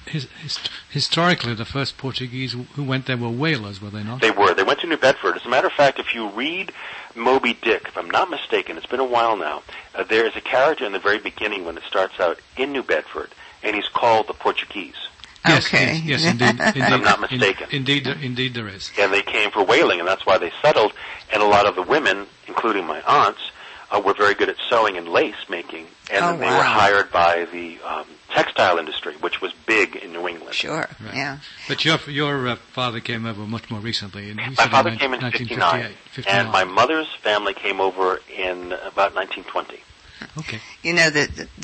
historically the first Portuguese who went there were whalers, were they not? They were. They went to New Bedford. As a matter of fact, if you read Moby Dick, if I'm not mistaken, it's been a while now, there is a character in the very beginning when it starts out in New Bedford, and he's called the Portuguese. Yes, Okay. yes, indeed. If I'm not mistaken. Indeed there is. And they came for whaling, and that's why they settled. And a lot of the women, including my aunts, were very good at sewing and lace making, and they were hired by the textile industry, which was big in New England. Sure, Right. yeah. But your father came over much more recently. My father came in 59, and my mother's family came over in about 1920. Okay. You know,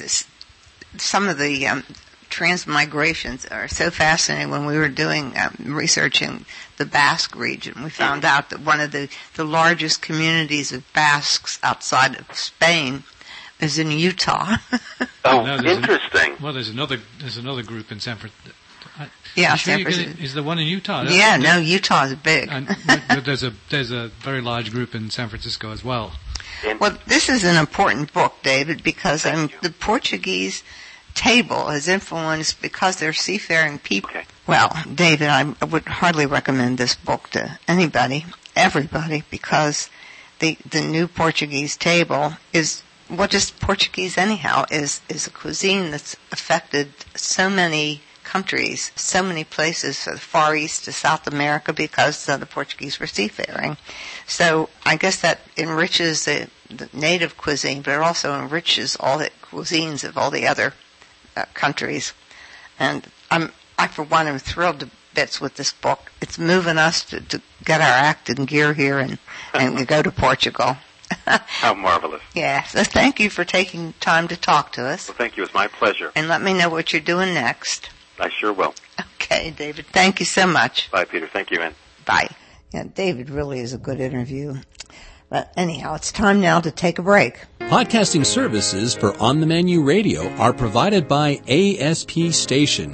some of the transmigrations are so fascinating. When we were doing researching the Basque region, we found out that one of the largest communities of Basques outside of Spain is in Utah. Oh, No, interesting. There's another group in San Francisco. Yeah, Sure San Francisco. is the one in Utah? Yeah, no, Utah is big. But there's a very large group in San Francisco as well. Well, this is an important book, David, because the Portuguese table is influenced because they're seafaring people. Okay. Well, David, I would hardly recommend this book to everybody, because the new Portuguese table is, well, just Portuguese anyhow, is a cuisine that's affected so many countries, so many places, from the Far East to South America, because the Portuguese were seafaring. So I guess that enriches the native cuisine, but it also enriches all the cuisines of all the other countries. And I for one am thrilled to bits with this book. It's moving us to get our act in gear here and go to Portugal. How marvelous. Yeah, so thank you for taking time to talk to us. Well, thank you. It's my pleasure. And let me know what you're doing next. I sure will. Okay, David. Thank you so much. Bye, Peter. Thank you, Ann. Bye. Yeah, David really is a good interview. But anyhow, it's time now to take a break. Podcasting services for On the Menu Radio are provided by ASP Station,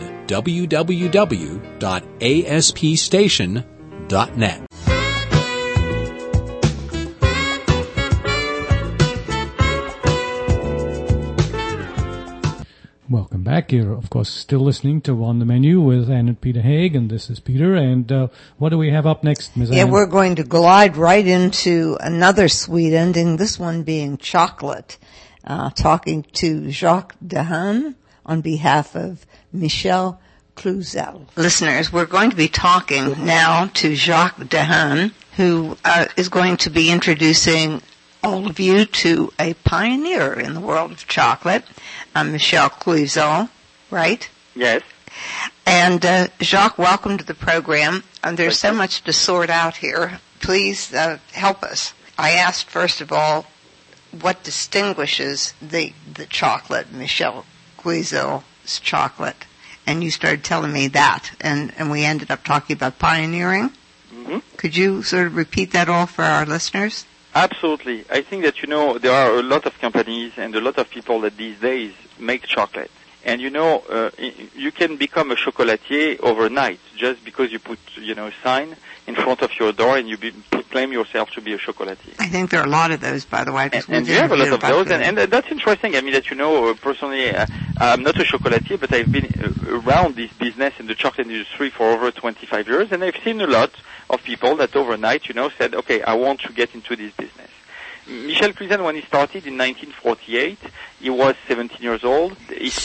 www.aspstation.net. Welcome back. You're, of course, still listening to On the Menu with Ann and Peter Haig, and this is Peter. And what do we have up next, Ms. Ann? Yeah, we're going to glide right into another sweet ending, this one being chocolate. Talking to Jacques Dehaene on behalf of Michel Cluzel. Listeners, we're going to be talking now to Jacques Dehaene, who is going to be introducing all of you to a pioneer in the world of chocolate, Michel Cluzel, right? Yes. And Jacques, welcome to the program. There's so much to sort out here. Please help us. I asked, first of all, what distinguishes the chocolate, Michel Cluzel's chocolate, and you started telling me that, and we ended up talking about pioneering. Mm-hmm. Could you sort of repeat that all for our listeners? Absolutely. I think that, there are a lot of companies and a lot of people that these days make chocolate. And, you can become a chocolatier overnight just because you put, a sign in front of your door and you claim yourself to be a chocolatier. I think there are a lot of those, by the way. And you have a lot of those, and that's interesting. I mean, that, personally, I'm not a chocolatier, but I've been around this business in the chocolate industry for over 25 years, and I've seen a lot of people that overnight, said, okay, I want to get into this business. Michel Cluzel, when he started in 1948, he was 17 years old.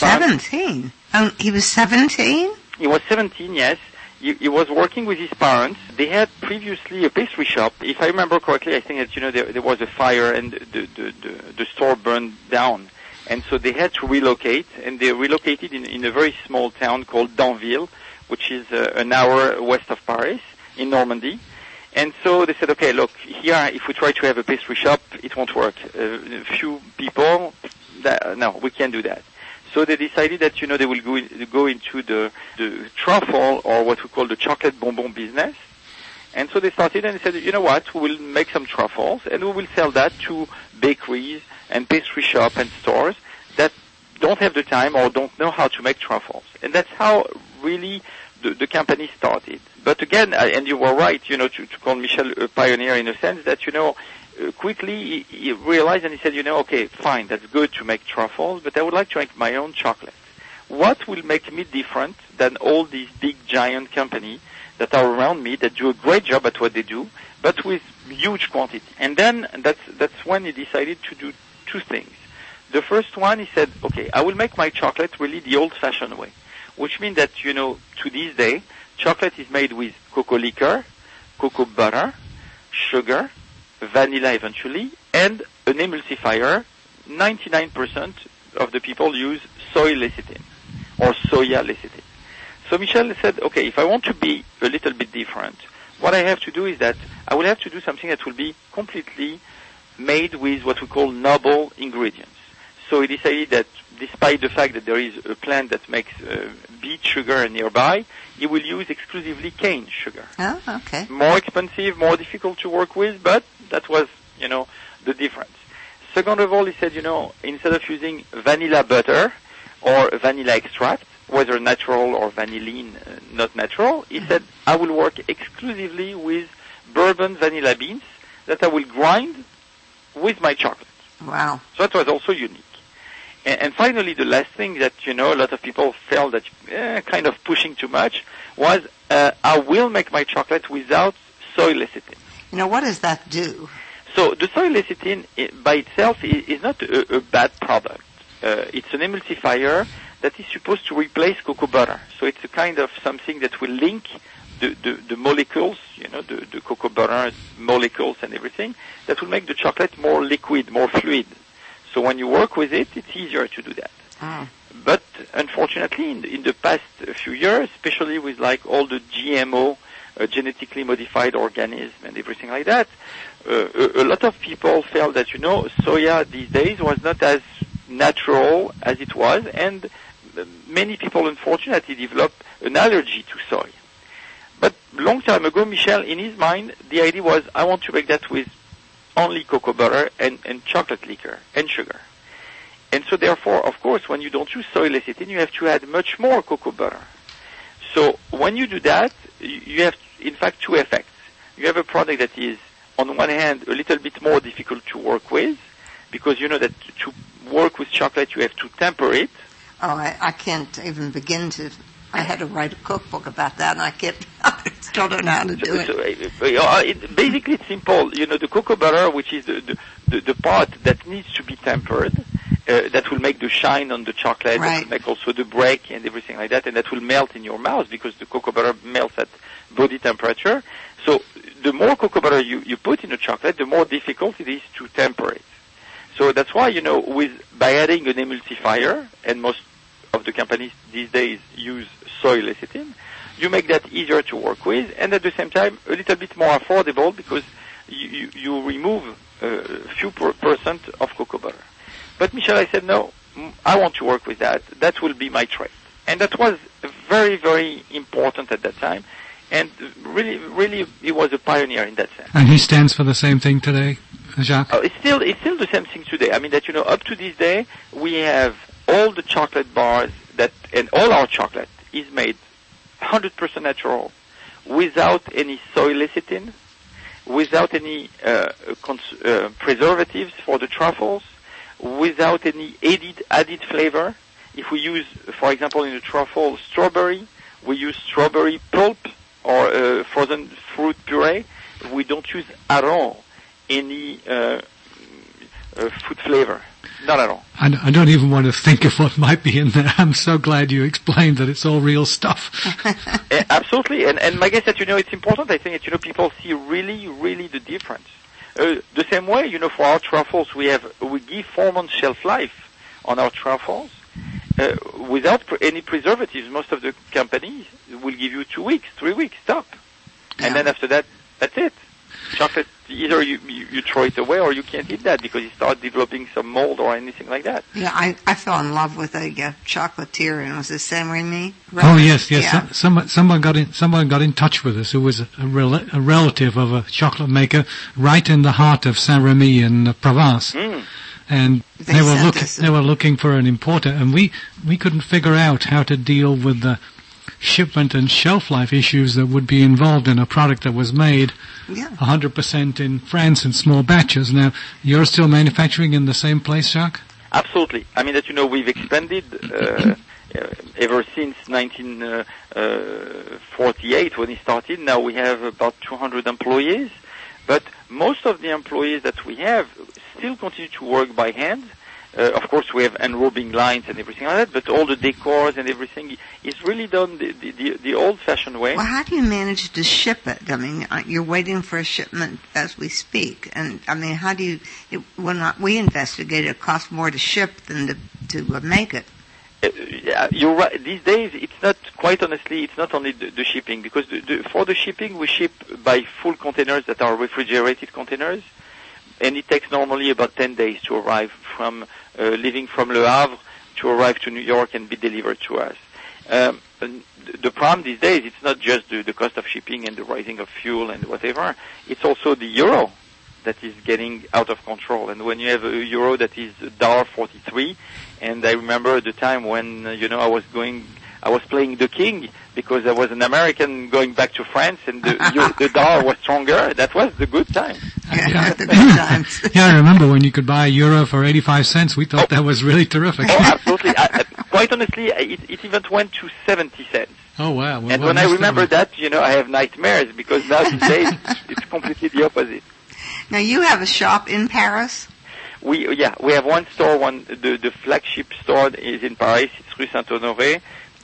17? Oh, he was 17? He was 17, yes. He was working with his parents. They had previously a pastry shop. If I remember correctly, I think that, there was a fire and the store burned down. And so they had to relocate, and they relocated in a very small town called Danville, which is an hour west of Paris, in Normandy. And so they said, okay, look, here, if we try to have a pastry shop, it won't work. A few people, no, we can't do that. So they decided that, they will go into the truffle, or what we call the chocolate bonbon business. And so they started and they said, you know what, we will make some truffles and we will sell that to bakeries and pastry shop and stores that don't have the time or don't know how to make truffles. And that's how really the company started. But again, and you were right, to call Michel a pioneer in a sense that, quickly he realized and he said, okay, fine, that's good to make truffles, but I would like to make my own chocolate. What will make me different than all these big giant companies that are around me that do a great job at what they do, but with huge quantity? And then that's when he decided to do two things. The first one, he said, okay, I will make my chocolate really the old-fashioned way, which means that, to this day, chocolate is made with cocoa liquor, cocoa butter, sugar, vanilla eventually, and an emulsifier. 99% of the people use soy lecithin or soya lecithin. So Michel said, okay, if I want to be a little bit different, what I have to do is that I will have to do something that will be completely made with what we call noble ingredients. So he decided that despite the fact that there is a plant that makes beet sugar nearby, he will use exclusively cane sugar. Oh, okay. More expensive, more difficult to work with, but that was, the difference. Second of all, he said, instead of using vanilla butter or vanilla extract, whether natural or vanillin, not natural, he said, I will work exclusively with bourbon vanilla beans that I will grind with my chocolate. Wow. So that was also unique. And finally, the last thing that, a lot of people felt that kind of pushing too much was I will make my chocolate without soy lecithin. What does that do? So the soy lecithin by itself is not a bad product. It's an emulsifier that is supposed to replace cocoa butter. So it's a kind of something that will link the molecules, the cocoa butter molecules and everything, that will make the chocolate more liquid, more fluid. So when you work with it, it's easier to do that. But unfortunately, in the past few years, especially with like all the GMO, genetically modified organisms and everything like that, a lot of people felt that, soya these days was not as natural as it was, and many people unfortunately developed an allergy to soy. But long time ago, Michel, in his mind, the idea was, I want to make that with only cocoa butter and chocolate liquor and sugar. And so therefore, of course, when you don't use soy lecithin, you have to add much more cocoa butter. So when you do that, you have, in fact, two effects. You have a product that is, on one hand, a little bit more difficult to work with, because you know that to work with chocolate, you have to temper it. Oh, I can't even begin to. I had to write a cookbook about that, and I still don't know how to do it. Basically, it's simple. The cocoa butter, which is the part that needs to be tempered, that will make the shine on the chocolate, right. That will make also the break and everything like that, and that will melt in your mouth because the cocoa butter melts at body temperature. So the more cocoa butter you put in the chocolate, the more difficult it is to temper it. So that's why, by adding an emulsifier, and most of the companies these days use soy lecithin, you make that easier to work with, and at the same time a little bit more affordable because you remove a few percent of cocoa butter. But Michel, I said, no, I want to work with that. That will be my trade. And that was very, very important at that time. And really, he was a pioneer in that sense. And he stands for the same thing today, Jacques? It's still the same thing today. I mean that, up to this day, we have all the chocolate bars and all our chocolate is made 100% natural, without any soy lecithin, without any preservatives for the truffles, without any added flavor. If we use, for example, in the truffle strawberry, we use strawberry pulp or frozen fruit puree. We don't use at all any food flavor. Not at all. I don't even want to think of what might be in there. I'm so glad you explained that it's all real stuff. Absolutely. And my guess that, it's important, I think, that, people see really, really the difference. The same way, for our truffles, we give 4 months shelf life on our truffles, without any preservatives. Most of the companies will give you 2 weeks, 3 weeks, stop. Yeah. And then after that, that's it. Chocolate, either you throw it away or you can't eat that because it starts developing some mold or anything like that. Yeah, I fell in love with a chocolatier, and it was Saint-Remy. Right? Oh yes. Yeah. Someone got in touch with us who was a relative of a chocolate maker right in the heart of Saint-Remy in Provence. And they were looking for an importer, and we couldn't figure out how to deal with the shipment and shelf life issues that would be involved in a product that was made 100% in France in small batches. Now, you're still manufacturing in the same place, Jacques? Absolutely. I mean, we've expanded ever since 1948 when we started. Now we have about 200 employees, but most of the employees that we have still continue to work by hand. Of course, we have enrobing lines and everything like that, but all the decors and everything is really done the old-fashioned way. Well, how do you manage to ship it? I mean, you're waiting for a shipment as we speak, and I mean, how do you? When we investigated, it costs more to ship than to make it. Yeah, you're right. These days, it's not quite honestly. It's not only the shipping, because for the shipping we ship by full containers that are refrigerated containers. And it takes normally about 10 days to arrive from leaving from Le Havre to arrive to New York and be delivered to us. The problem these days, it's not just the cost of shipping and the rising of fuel and whatever. It's also the euro that is getting out of control. And when you have a euro that is $1.43, and I remember the time when I was playing the king because I was an American going back to France, and the dollar was stronger. That was the good time. Yeah, the good times. Yeah, I remember when you could buy a euro for 85 cents. We thought that was really terrific. Oh, absolutely. Quite honestly, it even went to 70 cents. Oh, wow. Well, and when I remember that, I have nightmares because now these days it's completely the opposite. Now, you have a shop in Paris? We have one store. The flagship store is in Paris. It's Rue Saint-Honoré.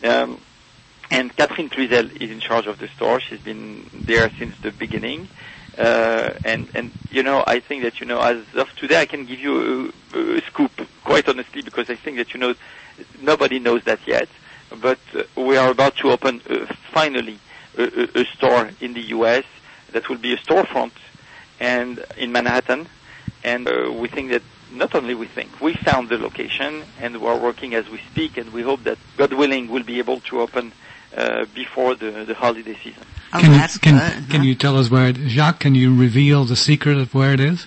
And Catherine Cluzel is in charge of the store. She's been there since the beginning. And I think that, as of today, I can give you a scoop, quite honestly, because I think that, nobody knows that yet. But we are about to open, finally, a store in the U.S. that will be a storefront and in Manhattan. And we think that, not only we think, we found the location and we are working as we speak, and we hope that, God willing, we'll be able to open before the holiday season. Oh, can you tell us where it is? Jacques, can you reveal the secret of where it is?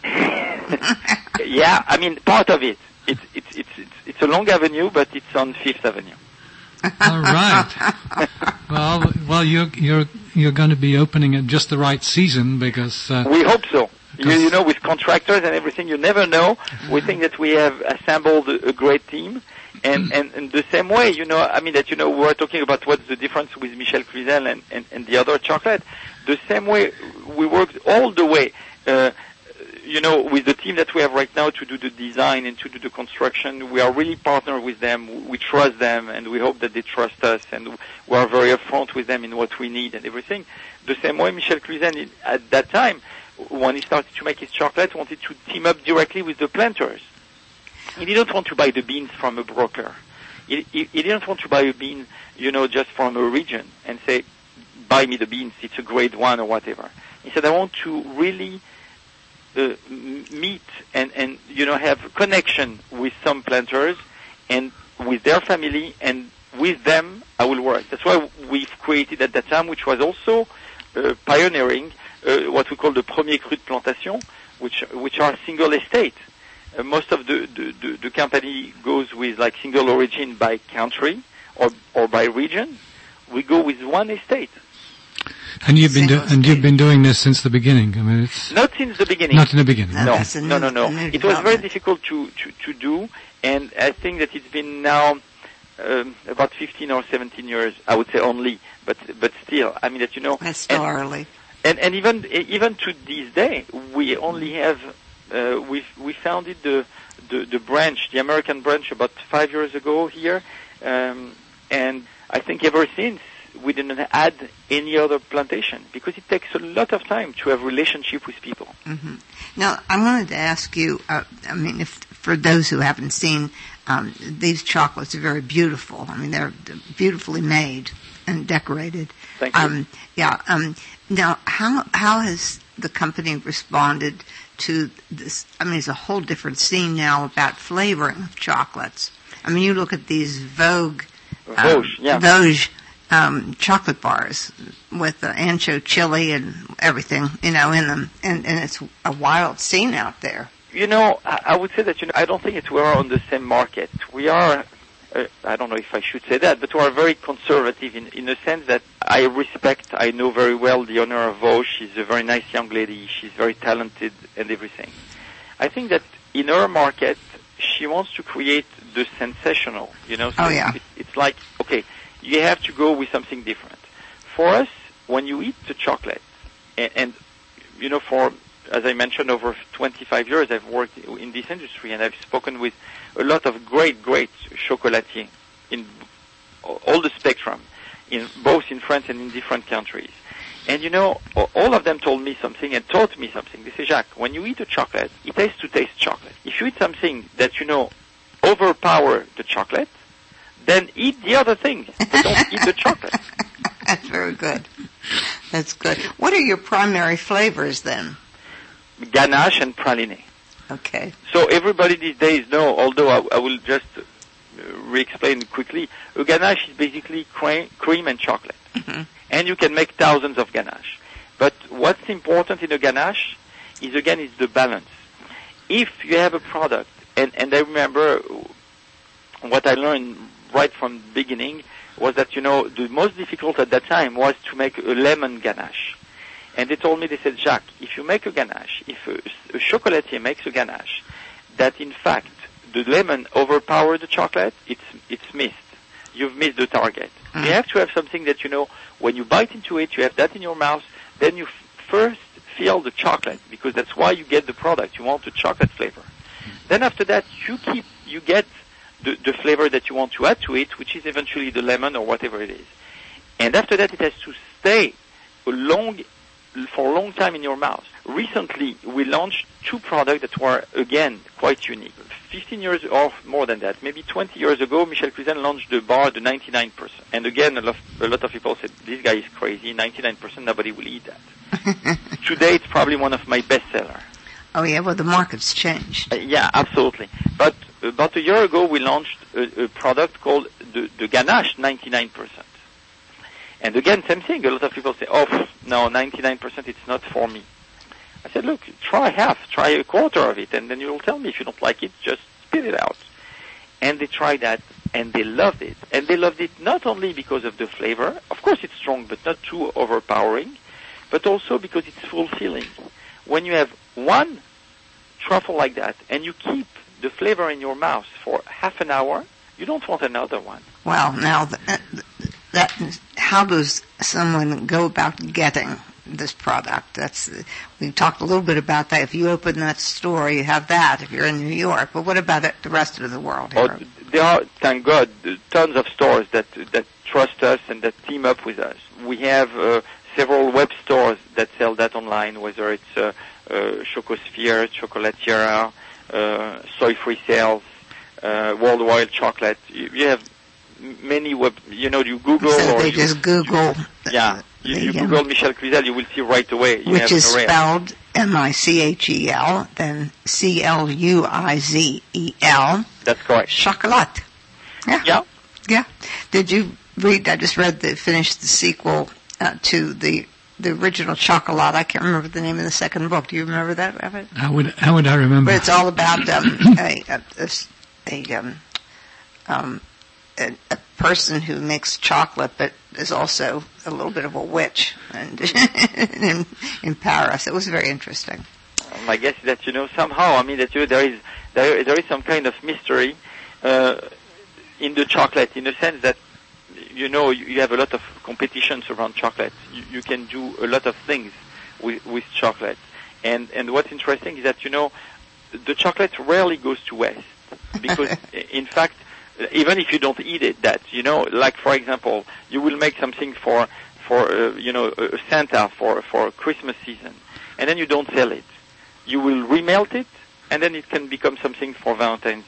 Yeah, I mean, part of it. It's a long avenue, but it's on Fifth Avenue. All right. Well, you're going to be opening at just the right season because we hope so. With contractors and everything, you never know. We think that we have assembled a great team. And the same way, we were talking about what's the difference with Michel Cluzel and the other chocolate. The same way, we worked all the way, with the team that we have right now to do the design and to do the construction. We are really partnered with them. We trust them, and we hope that they trust us, and we are very upfront with them in what we need and everything. The same way, Michel Cluzel, at that time, when he started to make his chocolate, wanted to team up directly with the planters. He didn't want to buy the beans from a broker. He didn't want to buy a bean, just from a region and say, buy me the beans, it's a grade 1 or whatever. He said, I want to really meet and have connection with some planters and with their family, and with them I will work. That's why we've created at that time, which was also pioneering, what we call the Premier Cru de Plantation, which are single estate. Most of the company goes with like single origin by country or by region. We go with one estate. And you've been doing this since the beginning. I mean, it's not since the beginning. Not in the beginning. No. It was very difficult to do, and I think that it's been now about 15 or 17 years. I would say only, but still, I mean that That's still early. And even to this day, we only have we founded the branch, the American branch, about 5 years ago here, and I think ever since we didn't add any other plantation because it takes a lot of time to have relationship with people. Mm-hmm. Now, I wanted to ask you, if for those who haven't seen, these chocolates are very beautiful. I mean, they're beautifully made. and decorated. Thank you. Now, how has the company responded to this? I mean, it's a whole different scene now about flavoring of chocolates. I mean, you look at these Vogue chocolate bars with the ancho chili and everything, in them, and it's a wild scene out there. I would say that, I don't think we're on the same market. We are, I don't know if I should say that, but we are very conservative in the sense that I know very well the owner of Vogue. She's a very nice young lady. She's very talented and everything. I think that in her market, she wants to create the sensational, So it's like, okay, you have to go with something different. For us, when you eat the chocolate, and for, as I mentioned, over 25 years I've worked in this industry, and I've spoken with a lot of great chocolatiers in all the spectrum, both in France and in different countries. And all of them told me something and taught me something. They say, Jacques, when you eat a chocolate, it has to taste chocolate. If you eat something that overpower the chocolate, then eat the other things, but don't eat the chocolate. That's very good. That's good. What are your primary flavors then? Ganache and praline. Okay. So everybody these days know, although I will just re-explain quickly, a ganache is basically cream and chocolate. Mm-hmm. And you can make thousands of ganache. But what's important in a ganache is the balance. If you have a product, and I remember what I learned right from the beginning was that, the most difficult at that time was to make a lemon ganache. And they told me, they said, Jacques, if you make a ganache, if a chocolatier makes a ganache, that in fact the lemon overpowers the chocolate, it's missed. You've missed the target. Mm-hmm. You have to have something that, when you bite into it, you have that in your mouth, then you first feel the chocolate, because that's why you get the product. You want the chocolate flavor. Mm-hmm. Then after that, you get the flavor that you want to add to it, which is eventually the lemon or whatever it is. And after that, it has to stay for a long time in your mouth. Recently, we launched 2 products that were, again, quite unique. 15 years or more than that, maybe 20 years ago, Michel Cluizen launched the bar, the 99%. And again, a lot of people said, this guy is crazy, 99%, nobody will eat that. Today, it's probably one of my best sellers. Oh yeah, well the market's changed. Yeah, absolutely. But about a year ago, we launched a product called the Ganache 99%. And again, same thing. A lot of people say, oh, no, 99%, it's not for me. I said, look, try a quarter of it, and then you'll tell me if you don't like it, just spit it out. And they tried that, and they loved it. And they loved it not only because of the flavor, of course it's strong, but not too overpowering, but also because it's fulfilling. When you have one truffle like that, and you keep the flavor in your mouth for half an hour, you don't want another one. Well, now, how does someone go about getting this product? We talked a little bit about that. If you open that store, you have that if you're in New York. But what about the rest of the world? There are, thank God, tons of stores that trust us and that team up with us. We have several web stores that sell that online, whether it's Chocosphere, Chocolatiera, Soy Free Sales, Worldwide Chocolate. You have many web, you Google. So they just Google. Yeah, you Google Michel Cluizel, you will see right away. Which is spelled Michel, then Cluizel. That's correct. Chocolat. Yeah. Yeah. Did you read? I just finished the sequel to the original Chocolat. I can't remember the name of the second book. Do you remember that, Evan? How would I remember? But it's all about a person who makes chocolate, but is also a little bit of a witch, and in Paris. It was very interesting. My guess is that somehow, I mean that there is some kind of mystery in the chocolate, in the sense that you have a lot of competitions around chocolate. You can do a lot of things with chocolate, and what's interesting is that the chocolate rarely goes to waste, because in fact, even if you don't eat it, like for example, you will make something for Santa for Christmas season, and then you don't sell it. You will remelt it, and then it can become something for Valentine's Day.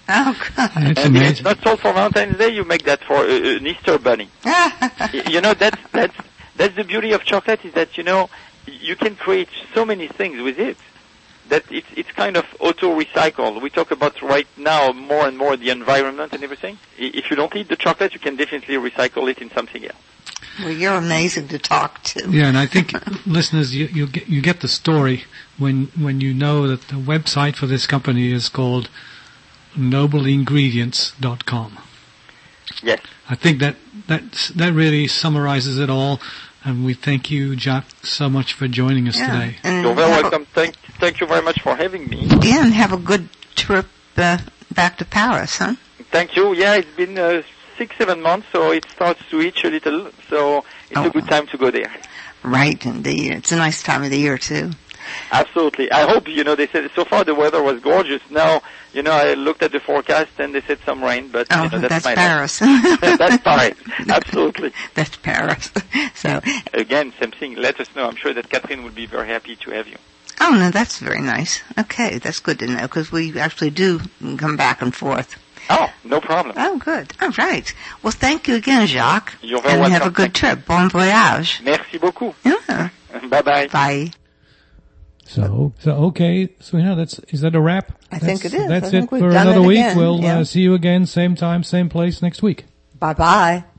Oh, God. It's And if it's amazing. not sold for Valentine's Day, you make that for an Easter bunny. You know, that's the beauty of chocolate, is that, you know, you can create so many things with it that it's kind of auto-recycled. We talk about right now more and more the environment and everything. If you don't eat the chocolate, you can definitely recycle it in something else. Well, you're amazing to talk to. Yeah, and I think listeners, you get the story when you know that the website for this company is called nobleingredients.com. Yes. I think that really summarizes it all, and we thank you, Jacques, so much for joining us today. And You're very welcome. Thank you very much for having me. Yeah, and have a good trip back to Paris, huh? Thank you. Yeah, it's been 6-7 months, so it starts to itch a little, so it's a good time to go there. Right, indeed. It's a nice time of the year, too. Absolutely. I hope, you know, they said so far the weather was gorgeous. Now, you know, I looked at the forecast and they said some rain, but you know, that's my Paris. That's Paris. Absolutely. That's Paris. So again, same thing. Let us know. I'm sure that Catherine would be very happy to have you. Oh, no, that's very nice. Okay, that's good to know, because we actually do come back and forth. Oh, no problem. Oh, good. All right. Well, thank you again, Jacques. You're very and welcome. have a good trip. Bon voyage. Merci beaucoup. Yeah. Bye-bye. Bye. So okay. So is that a wrap? I think it is. That's I think it we've for done another it week. again. We'll Yeah. see you again, same time, same place next week. Bye-bye.